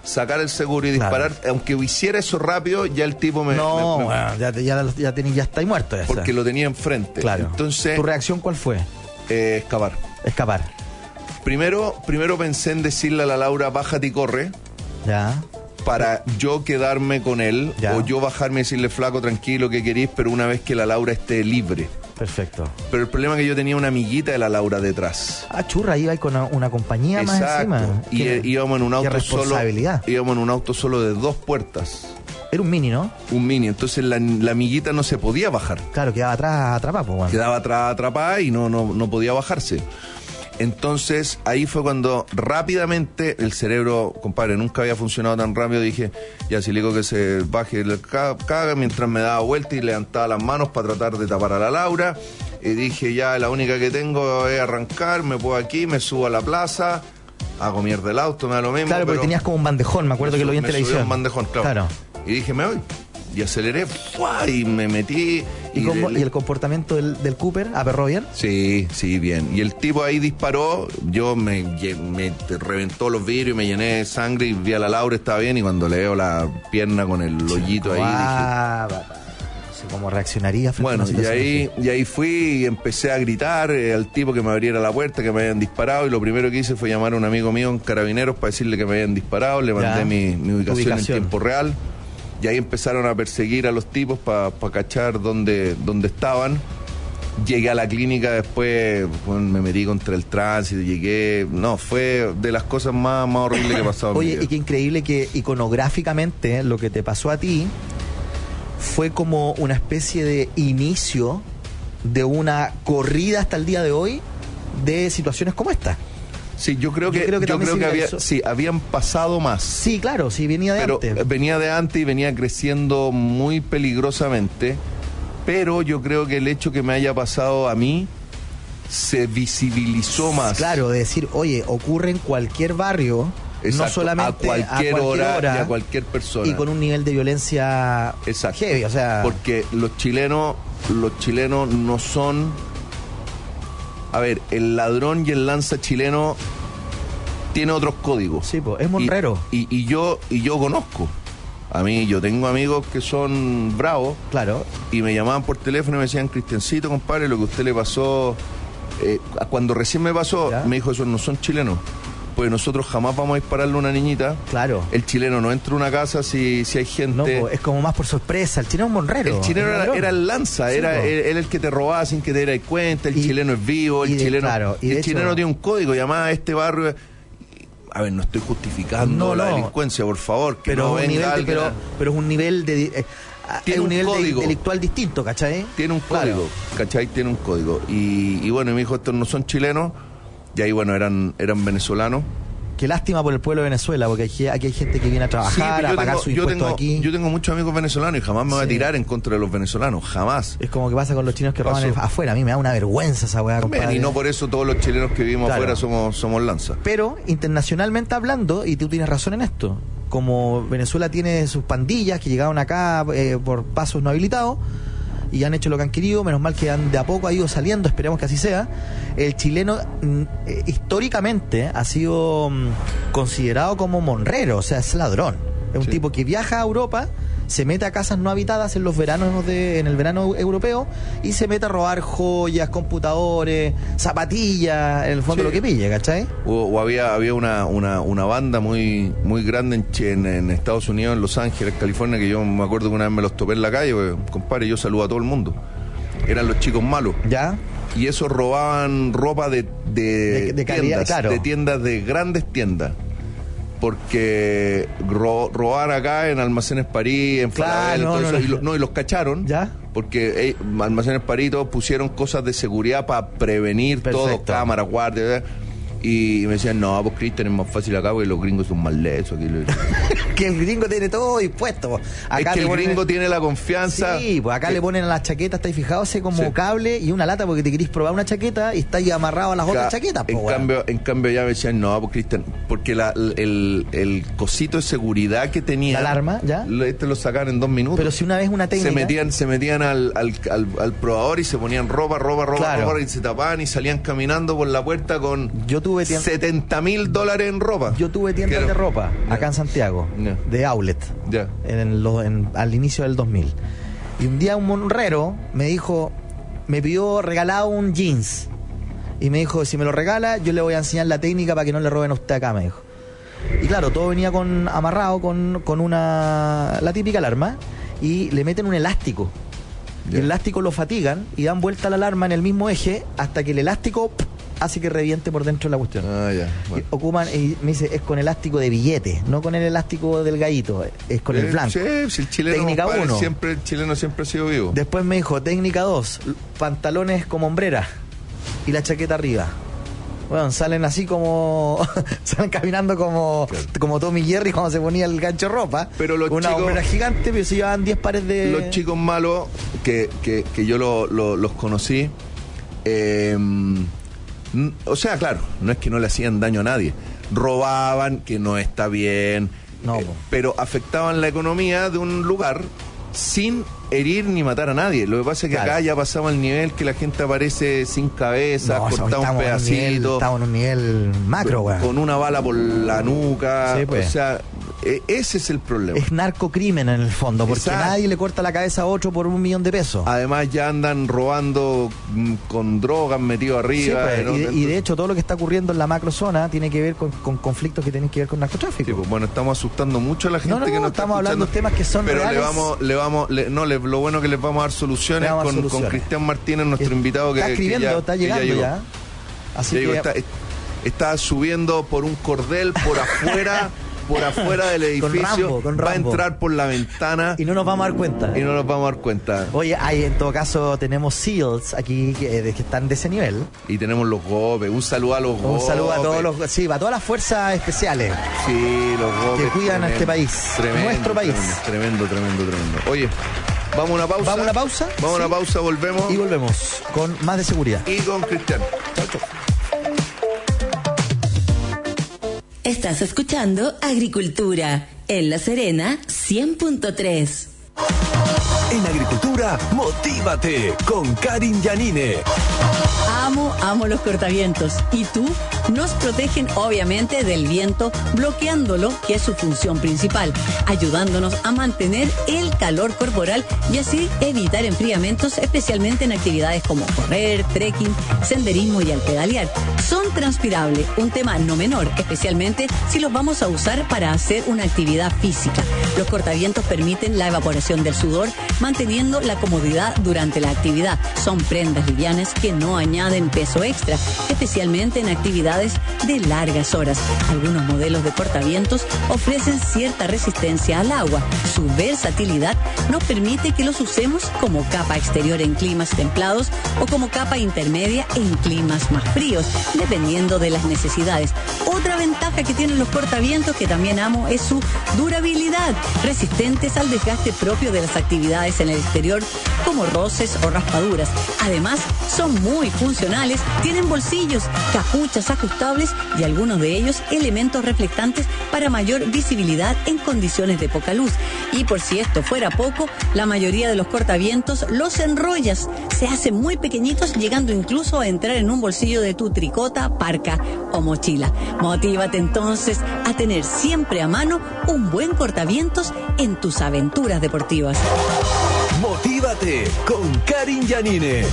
sacar el seguro y disparar. Claro. Aunque hiciera eso rápido, ya el tipo me... No, me, me, bueno, ya, ya, ya, tenía, ya está ahí muerto. Esa. Porque lo tenía enfrente. Claro. Entonces, ¿tu reacción cuál fue? Eh, escapar. Escapar. Primero, primero pensé en decirle a la Laura, bájate y corre. Ya. Para yo quedarme con él, ya. O yo bajarme y decirle, flaco, tranquilo, que querís, pero una vez que la Laura esté libre. Perfecto. Pero el problema es que yo tenía una amiguita de la Laura detrás. Ah, churra, iba con una, una compañía. Exacto. Más encima. Y ¿Qué, íbamos en un auto solo. Íbamos en un auto solo de dos puertas. Era un mini, ¿no? Un mini, entonces la, la amiguita no se podía bajar. Claro, quedaba atrás atrapada, pues, bueno. Quedaba atrás atrapada y no, no, no podía bajarse. Entonces ahí fue cuando rápidamente el cerebro, compadre, nunca había funcionado tan rápido. Dije, ya si le digo que se baje, caga, mientras me daba vuelta y levantaba las manos para tratar de tapar a la Laura. Y dije, ya la única que tengo es arrancar, me puedo aquí, me subo a la plaza, hago mierda el auto, me da lo mismo. Claro, porque tenías como un bandejón, me acuerdo que lo vi en televisión. Un bandejón, claro. claro. Y dije, me voy. Y aceleré, ¡fua! Y me metí. ¿Y, y, cómo, de, ¿Y el comportamiento del, del Cooper aperró bien? Sí, sí, bien. Y el tipo ahí disparó, yo me, me reventó los vidrios, me llené de sangre y vi a la Laura, estaba bien. Y cuando le veo la pierna con el hoyito ahí, ah, dije... no sé cómo reaccionaría frente bueno, a una y ahí, y ahí fui y empecé a gritar eh, al tipo que me abriera la puerta, que me habían disparado. Y lo primero que hice fue llamar a un amigo mío en Carabineros para decirle que me habían disparado. Le mandé mi, mi ubicación, ubicación en tiempo real. Y ahí empezaron a perseguir a los tipos para pa cachar dónde, dónde estaban. Llegué a la clínica después, bueno, me metí contra el tránsito, llegué... No, fue de las cosas más, más horribles que he pasado. Oye, y qué increíble que iconográficamente lo que te pasó a ti fue como una especie de inicio de una corrida hasta el día de hoy de situaciones como esta. Sí, yo creo que, yo creo que, yo creo que había, sí, habían pasado más. Sí, claro, sí, venía de pero antes. Venía de antes y venía creciendo muy peligrosamente, pero yo creo que el hecho que me haya pasado a mí se visibilizó más. Claro, de decir, oye, ocurre en cualquier barrio, exacto, no solamente a cualquier, a cualquier hora, hora y a cualquier persona. Y con un nivel de violencia exacto, heavy, o sea... Porque los chilenos, los chilenos no son... A ver, el ladrón y el lanza chileno tiene otros códigos. Sí, pues, es monrero. Y, y, y yo y yo conozco. A mí, yo tengo amigos que son bravos. Claro. Y me llamaban por teléfono y me decían, Cristiancito, compadre, lo que a usted le pasó... Eh, cuando recién me pasó, ¿ya? Me dijo, esos no son chilenos. Pues nosotros jamás vamos a dispararle a una niñita. Claro. El chileno no entra a una casa si, si hay gente... No, pues, es como más por sorpresa. El chileno es un monrero. El chileno era, era el lanza, sí, era el, el, el que te robaba sin que te dieras cuenta. El y, chileno es vivo, el de, chileno claro, y el hecho, chileno tiene un código, llamada a este barrio... A ver, no estoy justificando no, la no, delincuencia, por favor. Que pero, no un venga nivel de, alguien pero, a... pero es un nivel de... Eh, tiene un, un nivel código de, delictual distinto, ¿cachai? Tiene un código, claro. ¿Cachai? Tiene un código. Y, y bueno, mi hijo, estos no son chilenos. Y ahí, bueno, eran, eran venezolanos. Qué lástima por el pueblo de Venezuela, porque aquí, aquí hay gente que viene a trabajar, sí, a pagar sus impuestos aquí. Yo tengo muchos amigos venezolanos y jamás me voy sí. a tirar en contra de los venezolanos, jamás. Es como que pasa con los chinos que roban el, afuera. A mí me da una vergüenza esa weá, compadre. Y no por eso todos los chilenos que vivimos claro. afuera somos, somos lanzas. Pero internacionalmente hablando, y tú tienes razón en esto, como Venezuela tiene sus pandillas que llegaron acá eh, por pasos no habilitados, y han hecho lo que han querido, menos mal que han de a poco ha ido saliendo, esperemos que así sea. El chileno eh, históricamente ha sido mm, considerado como monrero, o sea, es ladrón. Es un sí. tipo que viaja a Europa, se mete a casas no habitadas en los veranos de, en el verano europeo y se mete a robar joyas, computadores, zapatillas, en el fondo sí. lo que pille, ¿cachai? O, o había había una, una, una banda muy muy grande en, en, en Estados Unidos, en Los Ángeles, California, que yo me acuerdo que una vez me los topé en la calle, porque, compadre, yo saludo a todo el mundo. Eran los chicos malos. ¿Ya? Y esos robaban ropa de, de, de, de calidad, tiendas, claro. de tiendas, de grandes tiendas. Porque ro, robar acá en Almacenes París, en claro, Falabella, no, todo no, eso, no. Y, lo, no, y los cacharon. ¿Ya? Porque eh, Almacenes París todos pusieron cosas de seguridad para prevenir perfecto. todo, cámaras, guardias. Y me decían, no, pues Cristian, es más fácil acá porque los gringos son más lesos. Aquí. Que el gringo tiene todo dispuesto. Acá es que el ponen... gringo tiene la confianza. Sí, pues acá que... le ponen a las chaquetas, estáis fijados, ese como sí. cable y una lata porque te querís probar una chaqueta y estáis amarrado a las otras chaquetas. En, po, cambio, en cambio ya me decían, no, pues Cristian, porque la, el, el cosito de seguridad que tenía... La alarma, ¿ya? Este lo sacaban en dos minutos. Pero si una vez una técnica... Se metían, se metían al, al, al, al probador y se ponían ropa, ropa, ropa, claro. ropa y se tapaban y salían caminando por la puerta con... Yo tuve tuve tiendas. setenta mil dólares en ropa. Yo tuve tiendas Quiero... de ropa yeah. acá en Santiago, yeah. de outlet, yeah. en lo, en, al inicio del dos mil. Y un día un monrero me dijo, me pidió regalado un jeans. Y me dijo, si me lo regala, yo le voy a enseñar la técnica para que no le roben a usted acá, me dijo. Y claro, todo venía con amarrado con, con una la típica alarma y le meten un elástico. Yeah. Y el elástico lo fatigan y dan vuelta la alarma en el mismo eje hasta que el elástico pff, hace que reviente por dentro la cuestión. Ah, ya. Bueno. Y ocupan, y me dice, es con elástico de billete, no con el elástico delgadito, es con eh, el blanco. Sí, si el chileno, técnica uno. Siempre, el chileno siempre ha sido vivo. Después me dijo, técnica dos, pantalones como hombrera y la chaqueta arriba. Bueno, salen así como... salen caminando como, claro. como Tommy Jerry cuando se ponía el gancho de ropa. Pero los una chicos... hombrera gigante, pero se llevaban diez pares de... Los chicos malos, que, que, que yo lo, lo, los conocí, eh, o sea, claro, no es que no le hacían daño a nadie. Robaban, que no está bien, no, eh, pero afectaban la economía de un lugar sin herir ni matar a nadie. Lo que pasa es que claro. acá ya pasamos al nivel que la gente aparece sin cabeza, no, cortado un pedacito. Estamos en un nivel macro, güey. Con una bala por la nuca. Sí, pues. O sea, eh, ese es el problema. Es narcocrimen en el fondo, porque Exacto. nadie le corta la cabeza a otro por un millón de pesos. Además ya andan robando mm, con drogas metidos arriba. Sí, pues, y, de, y de hecho todo lo que está ocurriendo en la macrozona tiene que ver con, con conflictos que tienen que ver con narcotráfico. Sí, pues, bueno, estamos asustando mucho a la gente no, no, que no, nos estamos está hablando de temas que son pero reales. le vamos, le vamos, le, no, le, lo bueno que les vamos a dar soluciones a dar con, soluciones. con Cristian Martínez, nuestro que invitado que está escribiendo, que ya, está llegando ya, ya. Así ya que digo, está, está subiendo por un cordel por afuera. por afuera del edificio, con Rambo, con Rambo. Va a entrar por la ventana y no nos vamos a dar cuenta. Y no nos vamos a dar cuenta. Oye, hay, en todo caso tenemos SEALs aquí que, que están de ese nivel. Y tenemos los Gopes. Un saludo a los Gopes. Un saludo a todos los, sí, a todas las fuerzas especiales. Sí, los Gopes. Que cuidan tremendo, a este país, tremendo, nuestro país. Tremendo, tremendo, tremendo. Oye, vamos a una pausa. Vamos a una pausa. Vamos a sí. una pausa, volvemos. Y volvemos con más de seguridad. Y con Cristian. Chao, chao. Estás escuchando Agricultura en La Serena cien punto tres. En Agricultura, motívate con Karin Yanine. Amo, amo los cortavientos. ¿Y tú? Nos protegen obviamente del viento, bloqueándolo, que es su función principal, ayudándonos a mantener el calor corporal y así evitar enfriamientos, especialmente en actividades como correr, trekking, senderismo y al pedalear. Son transpirables, un tema no menor, especialmente si los vamos a usar para hacer una actividad física. Los cortavientos permiten la evaporación del sudor, manteniendo la comodidad durante la actividad. Son prendas livianas que no añaden peso extra, especialmente en actividades de largas horas. Algunos modelos de cortavientos ofrecen cierta resistencia al agua. Su versatilidad nos permite que los usemos como capa exterior en climas templados o como capa intermedia en climas más fríos, dependiendo de las necesidades. Otra ventaja que tienen los cortavientos, que también amo, es su durabilidad, resistentes al desgaste propio de las actividades en el exterior, como roces o raspaduras. Además, son muy funcionales, tienen bolsillos, capuchas ajustables y algunos de ellos elementos reflectantes para mayor visibilidad en condiciones de poca luz. Y por si esto fuera poco, la mayoría de los cortavientos los enrollas, se hacen muy pequeñitos, llegando incluso a entrar en un bolsillo de tu tricota, parca o mochila. Motívate entonces a tener siempre a mano un buen cortavientos en tus aventuras deportivas. Motívate con Karin Yanine.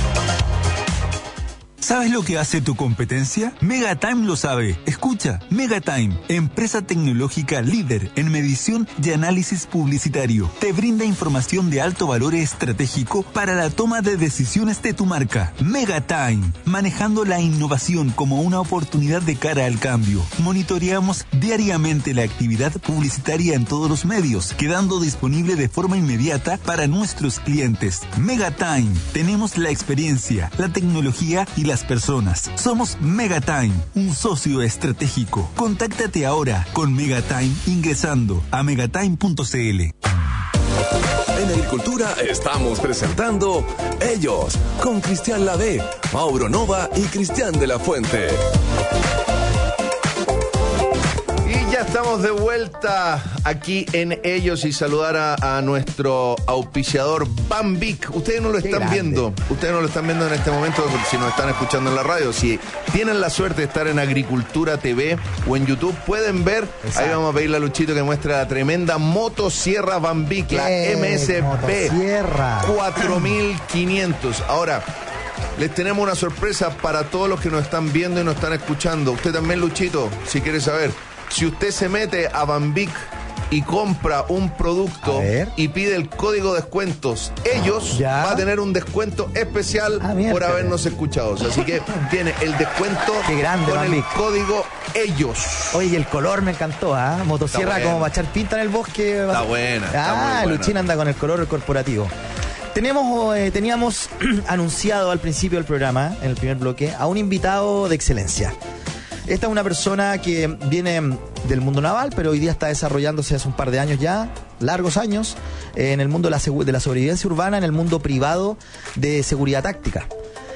¿Sabes lo que hace tu competencia? Megatime lo sabe. Escucha, Megatime, empresa tecnológica líder en medición y análisis publicitario, te brinda información de alto valor estratégico para la toma de decisiones de tu marca. Megatime, manejando la innovación como una oportunidad de cara al cambio. Monitoreamos diariamente la actividad publicitaria en todos los medios, quedando disponible de forma inmediata para nuestros clientes. Megatime, tenemos la experiencia, la tecnología y la las personas. Somos Megatime, un socio estratégico. Contáctate ahora con Megatime ingresando a megatime punto c l. En Agricultura estamos presentando Ellos, con Cristian Lade, Mauro Nova y Cristian de la Fuente. Y ya Estamos de vuelta aquí en Ellos y saludar a, a nuestro auspiciador Banvic. Ustedes no lo Qué están grande. viendo, ustedes no lo están viendo en este momento si nos están escuchando en la radio. Si tienen la suerte de estar en Agricultura T V o en YouTube, pueden ver. Exacto. Ahí vamos a pedirle a Luchito que muestre la tremenda motosierra Banvic, la ¿Qué? M S B Motosierra. cuatro mil quinientos. Ahora, les tenemos una sorpresa para todos los que nos están viendo y nos están escuchando. Usted también, Luchito, si quiere saber. Si usted se mete a Banvic y compra un producto y pide el código de descuentos, ellos ¿Ya? va a tener un descuento especial Ah, por miércoles. habernos escuchado. Así que tiene el descuento Qué grande, con Banvic. el código ellos. Oye, y el color me encantó, ¿ah? Motosierra Está buena. como para echar pinta en el bosque. Está buena, está Ah, muy buena. Luchín anda con el color corporativo. Tenemos, eh, teníamos anunciado al principio del programa, en el primer bloque, a un invitado de excelencia. Esta es una persona que viene del mundo naval, pero hoy día está desarrollándose hace un par de años ya, largos años, eh, en el mundo de la, segu- de la sobrevivencia urbana, en el mundo privado de seguridad táctica.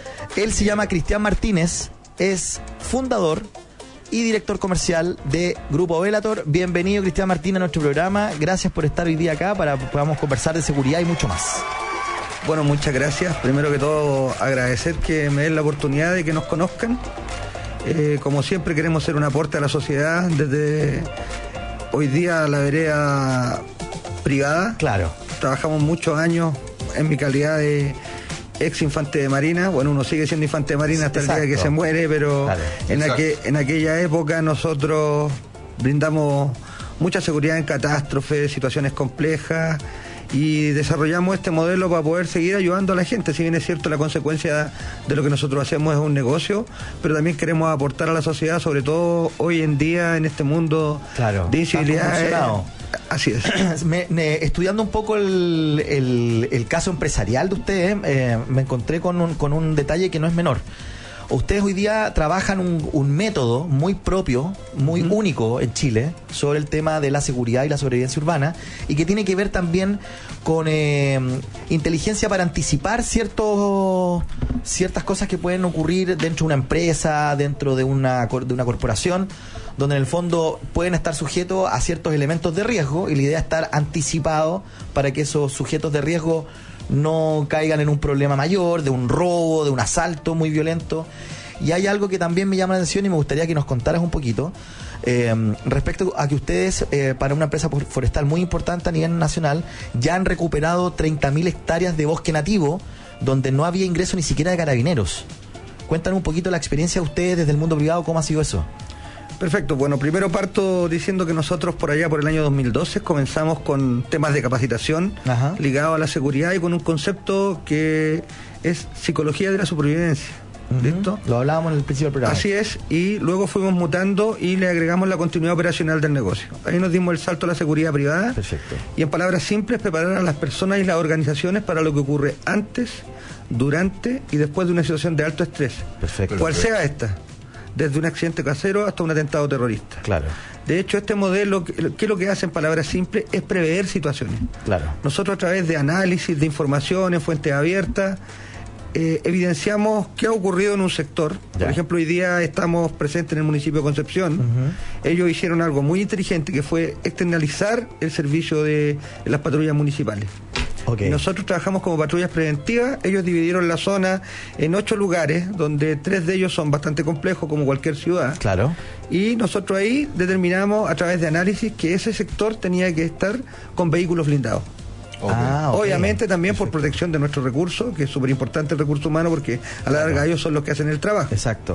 Él se llama Cristian Martínez, es fundador y director comercial de Grupo Velator. Bienvenido, Cristian Martínez, a nuestro programa. Gracias por estar hoy día acá para que podamos conversar de seguridad y mucho más. Bueno, muchas gracias. Primero que todo, agradecer que me den la oportunidad de que nos conozcan. Eh, como siempre, queremos ser un aporte a la sociedad desde hoy día la vereda privada. Claro. Trabajamos muchos años en mi calidad de ex infante de marina. Bueno, uno sigue siendo infante de marina hasta Exacto. el día que se muere, pero Claro. en, Exacto. aqu- en aquella época nosotros brindamos mucha seguridad en catástrofes, situaciones complejas, y desarrollamos este modelo para poder seguir ayudando a la gente. Si bien es cierto, la consecuencia de lo que nosotros hacemos es un negocio, pero también queremos aportar a la sociedad, sobre todo hoy en día en este mundo Claro, de incivilidad. tan convulsionado. Así es. Me- me- estudiando un poco el, el- el caso empresarial de ustedes, eh, me encontré con un, con un detalle que no es menor. Ustedes hoy día trabajan un, un método muy propio, muy uh-huh. único en Chile, sobre el tema de la seguridad y la sobrevivencia urbana, y que tiene que ver también con eh, inteligencia para anticipar ciertos, ciertas cosas que pueden ocurrir dentro de una empresa, dentro de una, de una corporación, donde en el fondo pueden estar sujetos a ciertos elementos de riesgo, y la idea es estar anticipado para que esos sujetos de riesgo no caigan en un problema mayor, de un robo, de un asalto muy violento. Y hay algo que también me llama la atención y me gustaría que nos contaras un poquito eh, respecto a que ustedes, eh, para una empresa forestal muy importante a nivel nacional, ya han recuperado treinta mil hectáreas de bosque nativo donde no había ingreso ni siquiera de carabineros. Cuéntanos un poquito la experiencia de ustedes desde el mundo privado, ¿cómo ha sido eso? Perfecto, bueno, primero parto diciendo que nosotros por allá, por el año dos mil doce, comenzamos con temas de capacitación Ajá. ligados a la seguridad y con un concepto que es psicología de la supervivencia. Uh-huh. ¿Listo? Lo hablábamos en el principio del programa. Así es, y luego fuimos mutando y le agregamos la continuidad operacional del negocio. Ahí nos dimos el salto a la seguridad privada. Perfecto. Y en palabras simples, preparar a las personas y las organizaciones para lo que ocurre antes, durante y después de una situación de alto estrés. Perfecto. Cual Perfecto. sea esta, desde un accidente casero hasta un atentado terrorista. Claro, De hecho, este modelo, ¿qué es lo que hace en palabras simples? Es prever situaciones. claro. Nosotros a través de análisis, de información en fuentes abiertas, eh, evidenciamos qué ha ocurrido en un sector. Ya. Por ejemplo, hoy día estamos presentes en el municipio de Concepción. Uh-huh. Ellos hicieron algo muy inteligente, que fue externalizar el servicio de, de las patrullas municipales. Okay. Y nosotros trabajamos como patrullas preventivas. Ellos dividieron la zona en ocho lugares, donde tres de ellos son bastante complejos, como cualquier ciudad. Claro. Y nosotros ahí determinamos a través de análisis que ese sector tenía que estar con vehículos blindados. Okay. Ah, ok. Obviamente también por protección de nuestros recursos, que es súper importante el recurso humano, porque a la larga ellos son los que hacen el trabajo. Exacto.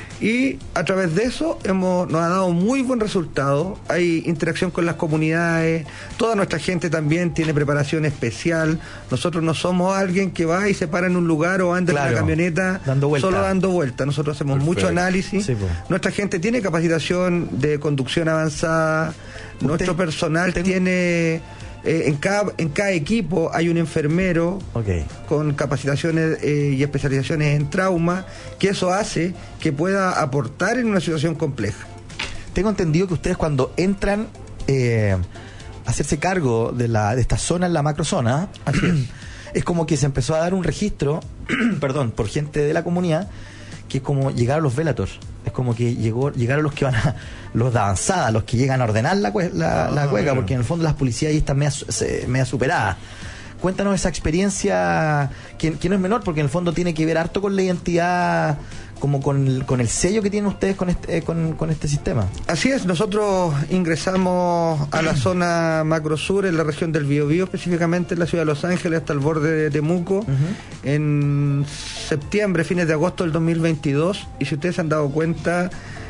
Y a través de eso hemos, nos ha dado muy buen resultado. Hay interacción con las comunidades, toda nuestra gente también tiene preparación especial. Nosotros no somos alguien que va y se para en un lugar o anda Claro, en una camioneta dando vuelta. solo dando vuelta. Nosotros hacemos Perfecto. mucho análisis. Sí, po. Nuestra gente tiene capacitación de conducción avanzada. Nuestro personal tengo- tiene... Eh, en, cada, en cada equipo hay un enfermero Ok. con capacitaciones eh, y especializaciones en trauma, que eso hace que pueda aportar en una situación compleja. Tengo entendido que ustedes cuando entran eh, a hacerse cargo de, la, de esta zona, en la macrozona, así es, es como que se empezó a dar un registro, perdón, por gente de la comunidad, que es como llegar a los Velator. Es como que llegó llegaron los que van a, los de avanzada, los que llegan a ordenar la, la, ah, la cueca, porque en el fondo las policías ahí están media, media superadas. Cuéntanos esa experiencia que, que no es menor, porque en el fondo tiene que ver harto con la identidad, como con, con el sello que tienen ustedes con este, con, con este sistema. Así es, nosotros ingresamos a la zona macro sur, en la región del Biobío, específicamente en la ciudad de Los Ángeles, hasta el borde de Temuco, uh-huh. en septiembre, fines de agosto del dos mil veintidós, y si ustedes se han dado cuenta,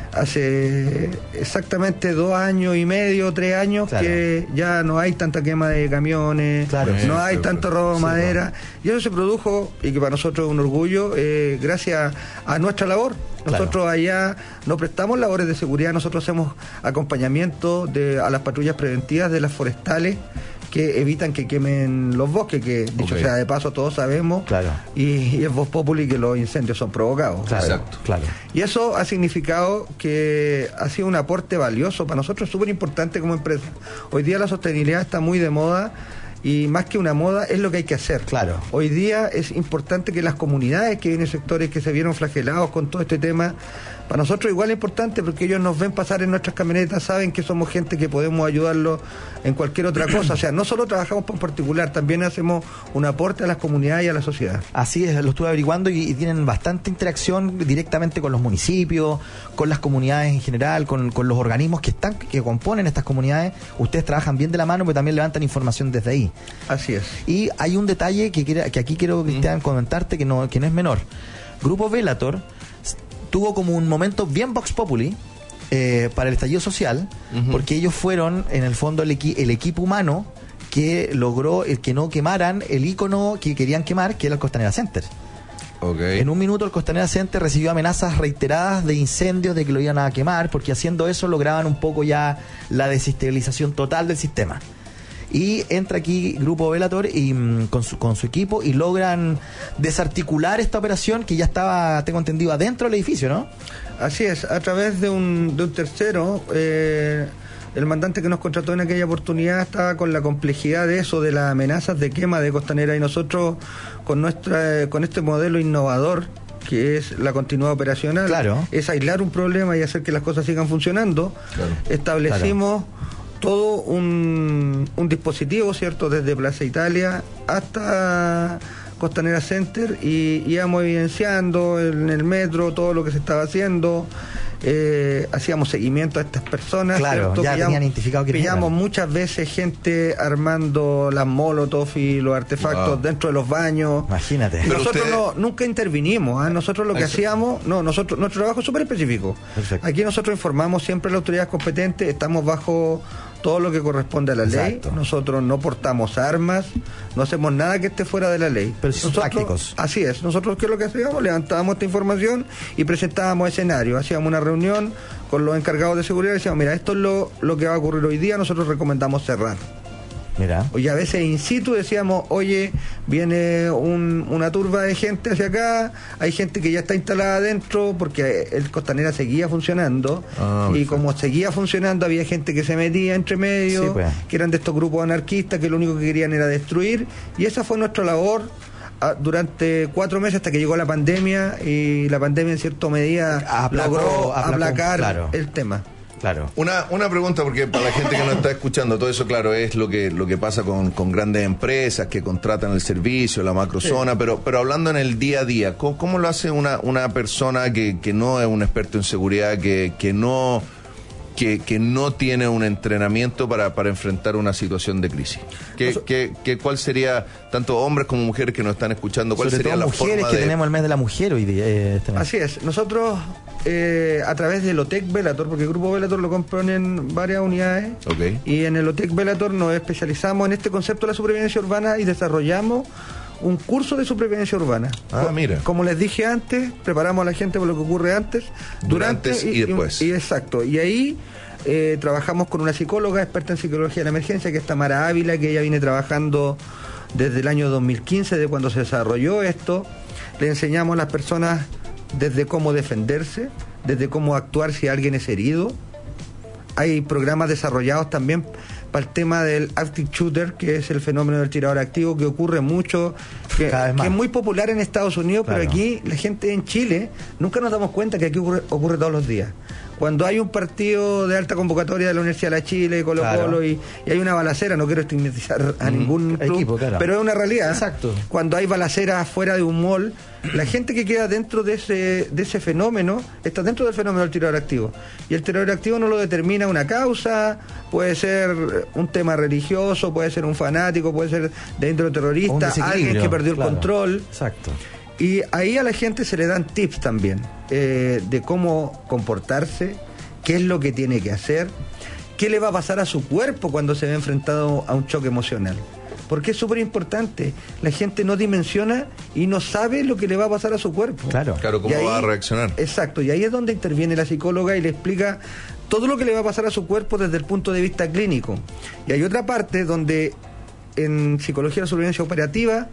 hace exactamente dos años y medio, tres años, claro. que ya no hay tanta quema de camiones, claro, no hay sí, tanto robo de sí, madera, claro. y eso se produjo, y que para nosotros es un orgullo, eh, gracias a nuestra labor. Nosotros claro. allá no prestamos labores de seguridad, nosotros hacemos acompañamiento de, a las patrullas preventivas de las forestales, que evitan que quemen los bosques, que dicho okay. sea de paso todos sabemos, claro. y, y es voz populi que los incendios son provocados. Claro, exacto. Claro. Y eso ha significado que ha sido un aporte valioso para nosotros, súper importante como empresa. Hoy día la sostenibilidad está muy de moda, y más que una moda es lo que hay que hacer. Claro. Hoy día es importante que las comunidades que vienen sectores que se vieron flagelados con todo este tema, para nosotros igual es importante porque ellos nos ven pasar en nuestras camionetas, saben que somos gente que podemos ayudarlos en cualquier otra cosa. O sea, no solo trabajamos por particular, también hacemos un aporte a las comunidades y a la sociedad. Así es, lo estuve averiguando y, y tienen bastante interacción directamente con los municipios, con las comunidades en general, con, con los organismos que están que componen estas comunidades. Ustedes trabajan bien de la mano, pero también levantan información desde ahí. Así es. Y hay un detalle que, quiera, que aquí quiero, Cristian, mm. comentarte que no, que no es menor. Grupo Bellator tuvo como un momento bien Vox Populi eh, para el estallido social, uh-huh. porque ellos fueron, en el fondo, el, equi- el equipo humano que logró el que no quemaran el ícono que querían quemar, que era el Costanera Center. Okay. En un minuto el Costanera Center recibió amenazas reiteradas de incendios, de que lo iban a quemar, porque haciendo eso lograban un poco ya la desestabilización total del sistema. Y entra aquí Grupo Bellator y mm, con, su, con su equipo y logran desarticular esta operación que ya estaba, tengo entendido, adentro del edificio, ¿no? Así es, a través de un, de un tercero, eh, el mandante que nos contrató en aquella oportunidad estaba con la complejidad de eso, de las amenazas de quema de Costanera, y nosotros con nuestra con este modelo innovador, que es la continuidad operacional, claro. es aislar un problema y hacer que las cosas sigan funcionando, claro. establecimos... Claro. todo un, un dispositivo, ¿cierto?, desde Plaza Italia hasta Costanera Center, y íbamos evidenciando en el metro todo lo que se estaba haciendo, eh, hacíamos seguimiento a estas personas, claro, ¿cierto? ya pillamos, tenían identificado que pillamos muchas veces gente armando las molotov y los artefactos wow. dentro de los baños. Imagínate. Y nosotros usted... no, nunca intervinimos, ¿eh? Nosotros lo que Eso. hacíamos, no, nosotros nuestro trabajo es súper específico. Perfecto. Aquí nosotros informamos siempre a las autoridades competentes, estamos bajo todo lo que corresponde a la Exacto. ley, nosotros no portamos armas, no hacemos nada que esté fuera de la ley. Pero son nosotros, prácticos. Así es, nosotros ¿qué es lo que hacíamos? Levantábamos esta información y presentábamos escenarios, hacíamos una reunión con los encargados de seguridad y decíamos, mira, esto es lo, lo que va a ocurrir hoy día, nosotros recomendamos cerrar. Mira. Oye, a veces in situ decíamos, oye, viene un, una turba de gente hacia acá, hay gente que ya está instalada adentro, porque el Costanera seguía funcionando, ah, y perfecto. Como seguía funcionando había gente que se metía entre medio, sí, pues. que eran de estos grupos anarquistas que lo único que querían era destruir, y esa fue nuestra labor a, durante cuatro meses hasta que llegó la pandemia, y la pandemia en cierta medida aplacó, logró aplacó, aplacar claro. el tema. Claro. Una, una pregunta, porque para la gente que no está escuchando, todo eso, claro, es lo que, lo que pasa con, con grandes empresas que contratan el servicio, la macrozona, sí. pero, pero hablando en el día a día, ¿cómo, cómo lo hace una, una persona que, que no es un experto en seguridad, que, que no... Que, que no tiene un entrenamiento para, para enfrentar una situación de crisis? ¿Qué, qué, qué, ¿Cuál sería, tanto hombres como mujeres que nos están escuchando, cuál Sobre sería todo la mujeres forma que de... tenemos el mes de la mujer hoy día? Eh, este Así es, nosotros eh, a través del OTEC Bellator, porque el Grupo Bellator lo componen varias unidades, okay. y en el OTEC Bellator nos especializamos en este concepto de la supervivencia urbana y desarrollamos un curso de supervivencia urbana. Ah, mira. Como les dije antes, preparamos a la gente por lo que ocurre antes, durante, durante y, y después. Y, y exacto, y ahí eh, trabajamos con una psicóloga experta en psicología de la emergencia, que es Tamara Ávila, que ella viene trabajando desde el año dos mil quince, de cuando se desarrolló esto. Le enseñamos a las personas desde cómo defenderse, desde cómo actuar si alguien es herido. Hay programas desarrollados también para el tema del active shooter, que es el fenómeno del tirador activo, que ocurre mucho que, Cada vez más. que es muy popular en Estados Unidos, Claro. pero aquí la gente en Chile nunca nos damos cuenta que aquí ocurre, ocurre todos los días. Cuando hay un partido de alta convocatoria de la Universidad de la Chile, Colo Colo, Claro. y, y hay una balacera, no quiero estigmatizar a Mm, ningún club, equipo, claro. pero es una realidad. Exacto. Cuando hay balaceras fuera de un mall, la gente que queda dentro de ese, de ese fenómeno, está dentro del fenómeno del tirador activo. Y el tirador activo no lo determina una causa, puede ser un tema religioso, puede ser un fanático, puede ser dentro Un terrorista, desequilibrio, alguien que perdió claro. el control. Exacto. Y ahí a la gente se le dan tips también eh, de cómo comportarse, qué es lo que tiene que hacer, qué le va a pasar a su cuerpo cuando se ve enfrentado a un choque emocional. Porque es súper importante. La gente no dimensiona y no sabe lo que le va a pasar a su cuerpo. Claro. Claro, cómo Y ahí- va a reaccionar. Exacto, y ahí es donde interviene la psicóloga y le explica todo lo que le va a pasar a su cuerpo desde el punto de vista clínico. Y hay otra parte donde en psicología de la supervivencia operativa,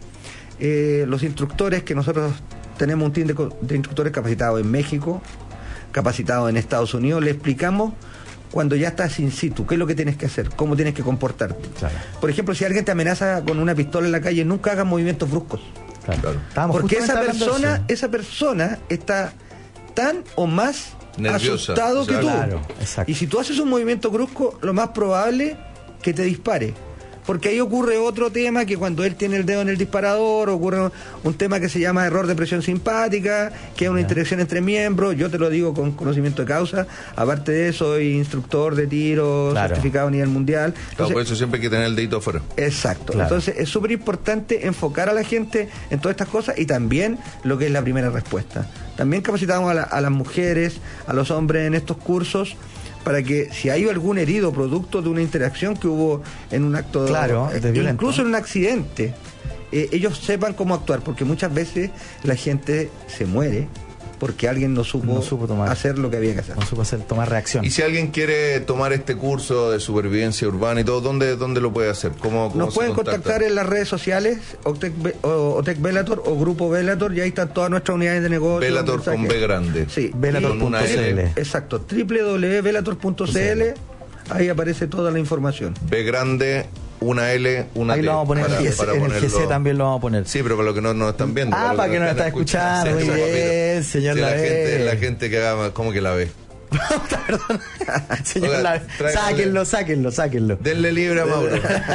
eh, los instructores, que nosotros tenemos un team de, co- de instructores capacitados en México, capacitados en Estados Unidos, le explicamos cuando ya estás in situ, qué es lo que tienes que hacer, cómo tienes que comportarte. Claro. Por ejemplo, si alguien te amenaza con una pistola en la calle, nunca hagas movimientos bruscos. Claro. Claro. Estábamos Porque esa justamente hablando de persona, eso. esa persona está tan o más Nerviosa, asustado o sea, que tú. claro, exacto. Y si tú haces un movimiento brusco, lo más probable que te dispare. Porque ahí ocurre otro tema, que cuando él tiene el dedo en el disparador, ocurre un tema que se llama error de presión simpática, que es una Ya. interacción entre miembros. Yo te lo digo con conocimiento de causa. Aparte de eso, soy instructor de tiro, Claro. certificado a nivel mundial. Claro, Entonces, por eso siempre hay que tener el dedito afuera. exacto. Claro. Entonces es súper importante enfocar a la gente en todas estas cosas y también lo que es la primera respuesta. También capacitamos a, la- a las mujeres, a los hombres en estos cursos para que si hay algún herido producto de una interacción que hubo en un acto, Claro, eh, de violento. incluso en un accidente, eh, ellos sepan cómo actuar, porque muchas veces la gente se muere porque alguien no supo, No supo tomar. hacer lo que había que hacer. No supo hacer, tomar reacción. Y si alguien quiere tomar este curso de supervivencia urbana y todo, ¿dónde, dónde lo puede hacer? ¿Cómo, cómo Nos se pueden contacta? contactar en las redes sociales, Otec, Be- o- Otec Velator o Grupo Velator, y ahí están todas nuestras unidades de negocio. Velator con mensajes. B grande. Sí, Velator Con una punto c l. L. exacto, doble u doble u doble u punto velator punto c l, ahí aparece toda la información. B grande, una L, una Ahí T. lo vamos a poner para- en el G C, para en el G C ponerlo- también lo vamos a poner. Sí, pero para los que no nos están viendo. Ah, los para que nos están está escuchando, muy Sí, bien, papito. señor Sí, la Lavé. gente, la gente que haga como que la ve. Perdón. Señor, Oiga, la- tráigale. sáquenlo, sáquenlo, sáquenlo. Denle libre a Mauro.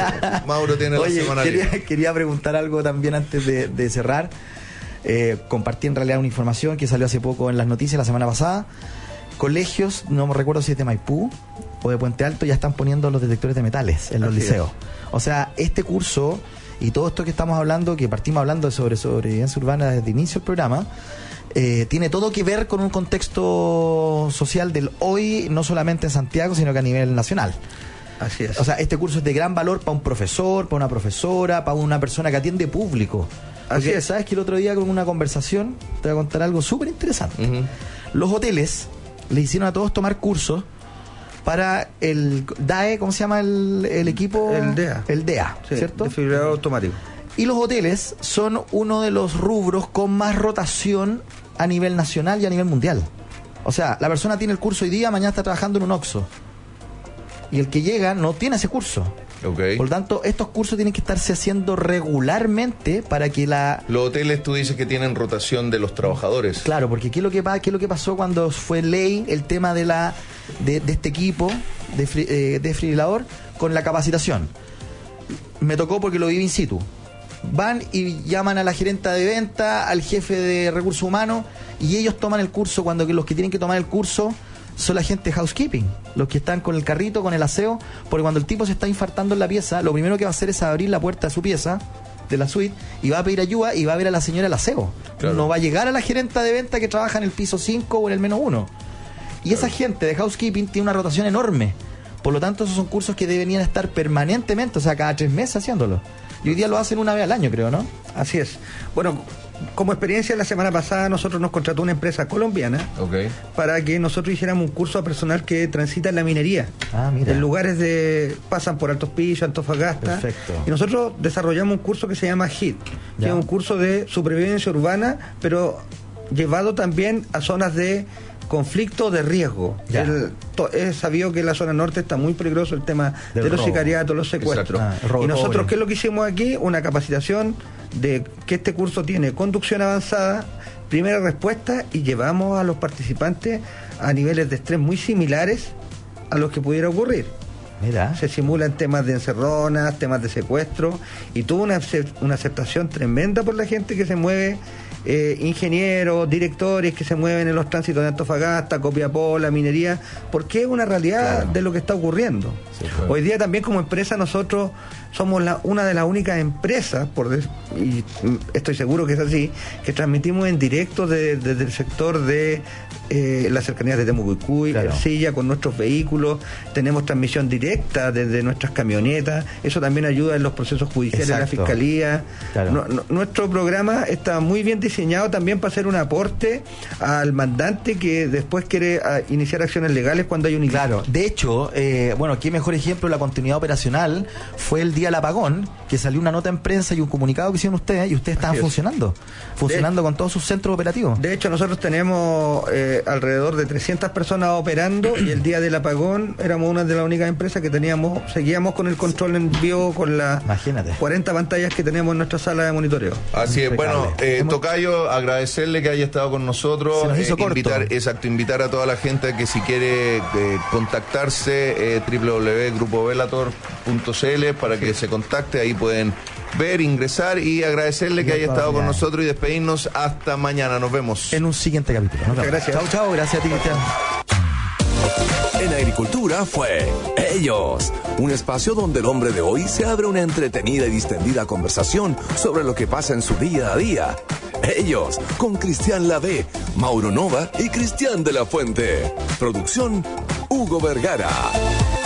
Mauro tiene Oye, la semana quería, libre. quería preguntar algo también antes de, de cerrar. Eh, compartí en realidad una información que salió hace poco en las noticias la semana pasada. Colegios, no me recuerdo si es de Maipú o de Puente Alto, ya están poniendo los detectores de metales en los Así liceos. O sea, este curso y todo esto que estamos hablando, que partimos hablando sobre sobrevivencia urbana desde el inicio del programa, eh, tiene todo que ver con un contexto social del hoy, no solamente en Santiago, sino que a nivel nacional. Así es. O sea, este curso es de gran valor para un profesor, para una profesora, para una persona que atiende público. Así Porque, es. ¿sabes que el otro día con una conversación te voy a contar algo súper interesante? Ujú. Los hoteles le hicieron a todos tomar cursos para el D A E, ¿cómo se llama el, el equipo? El D E A. El D E A, Sí, ¿cierto? desfibrilador automático. Y los hoteles son uno de los rubros con más rotación a nivel nacional y a nivel mundial. O sea, la persona tiene el curso hoy día, mañana está trabajando en un Oxxo. Y el que llega no tiene ese curso. Ok. Por lo tanto, estos cursos tienen que estarse haciendo regularmente para que la... Los hoteles, tú dices que tienen rotación de los trabajadores. Claro, porque ¿qué es lo que, pa- qué es lo que pasó cuando fue ley el tema de la de, de este equipo de fri- eh, desfibrilador con la capacitación? Me tocó porque lo viví in situ. Van y llaman a la gerenta de venta, al jefe de recursos humanos, y ellos toman el curso cuando que los que tienen que tomar el curso son la gente de housekeeping, los que están con el carrito, con el aseo, porque cuando el tipo se está infartando en la pieza, lo primero que va a hacer es abrir la puerta de su pieza, de la suite, y va a pedir ayuda y va a ver a la señora el aseo. Claro. No va a llegar a la gerenta de venta que trabaja en el piso cinco o en el menos uno. Y esa gente de housekeeping tiene una rotación enorme. Por lo tanto, esos son cursos que deberían estar permanentemente, o sea, cada tres meses haciéndolo. Y hoy día lo hacen una vez al año, creo, ¿no? Así es. Bueno, como experiencia, la semana pasada nosotros nos contrató una empresa colombiana Ok. para que nosotros hiciéramos un curso a personal que transita en la minería. Ah, mira. En lugares de... pasan por Altos Pillos, Antofagasta. Perfecto. Y nosotros desarrollamos un curso que se llama H I T, que Ya. es un curso de supervivencia urbana, pero llevado también a zonas de conflicto de riesgo. Ya. El- to- es sabido que en la zona norte está muy peligroso el tema Del de los robo. sicariatos, los secuestros. Exacto. Ah, el robo y de nosotros, cobre. ¿qué es lo que hicimos aquí? Una capacitación de que este curso tiene conducción avanzada, primera respuesta, y llevamos a los participantes a niveles de estrés muy similares a los que pudiera ocurrir. Mira. Se simulan temas de encerronas, temas de secuestro, y tuvo una, una aceptación tremenda por la gente que se mueve, eh, ingenieros, directores que se mueven en los tránsitos de Antofagasta, Copiapó, la minería, porque es una realidad claro. de lo que está ocurriendo. Sí, claro. Hoy día también como empresa nosotros somos la, una de las únicas empresas, por des, y estoy seguro que es así, que transmitimos en directo desde de, de el sector de eh, las cercanías de Temuco y Cuy, claro. Ercilla, con nuestros vehículos, tenemos transmisión directa desde nuestras camionetas, eso también ayuda en los procesos judiciales de la Fiscalía. Claro. No, no, nuestro programa está muy bien diseñado también para hacer un aporte al mandante que después quiere a, iniciar acciones legales cuando hay un Claro, de hecho, eh, bueno, qué mejor ejemplo de la continuidad operacional fue el día del apagón, que salió una nota en prensa y un comunicado que hicieron ustedes, y ustedes estaban funcionando, funcionando de, con todos sus centros operativos. De hecho, nosotros tenemos eh, alrededor de trescientas personas operando, y el día del apagón éramos una de las únicas empresas que teníamos, seguíamos con el control en vivo con las Imagínate. cuarenta pantallas que tenemos en nuestra sala de monitoreo. Así es, bueno, eh, Tocayo, agradecerle que haya estado con nosotros. Se nos hizo eh, corto. Invitar, exacto, invitar a toda la gente que si quiere eh, contactarse, eh, doble u doble u doble u punto grupo velator punto c l para que se contacte, ahí pueden ver, ingresar, y agradecerle que haya estado con nosotros y despedirnos hasta mañana. Nos vemos en un siguiente capítulo. Muchas gracias. Chao, chao, gracias a ti, Cristian. En Agricultura fue Ellos, un espacio donde el hombre de hoy se abre una entretenida y distendida conversación sobre lo que pasa en su día a día. Ellos, con Cristian Lavé, Mauro Nova y Cristian de la Fuente. Producción, Hugo Vergara.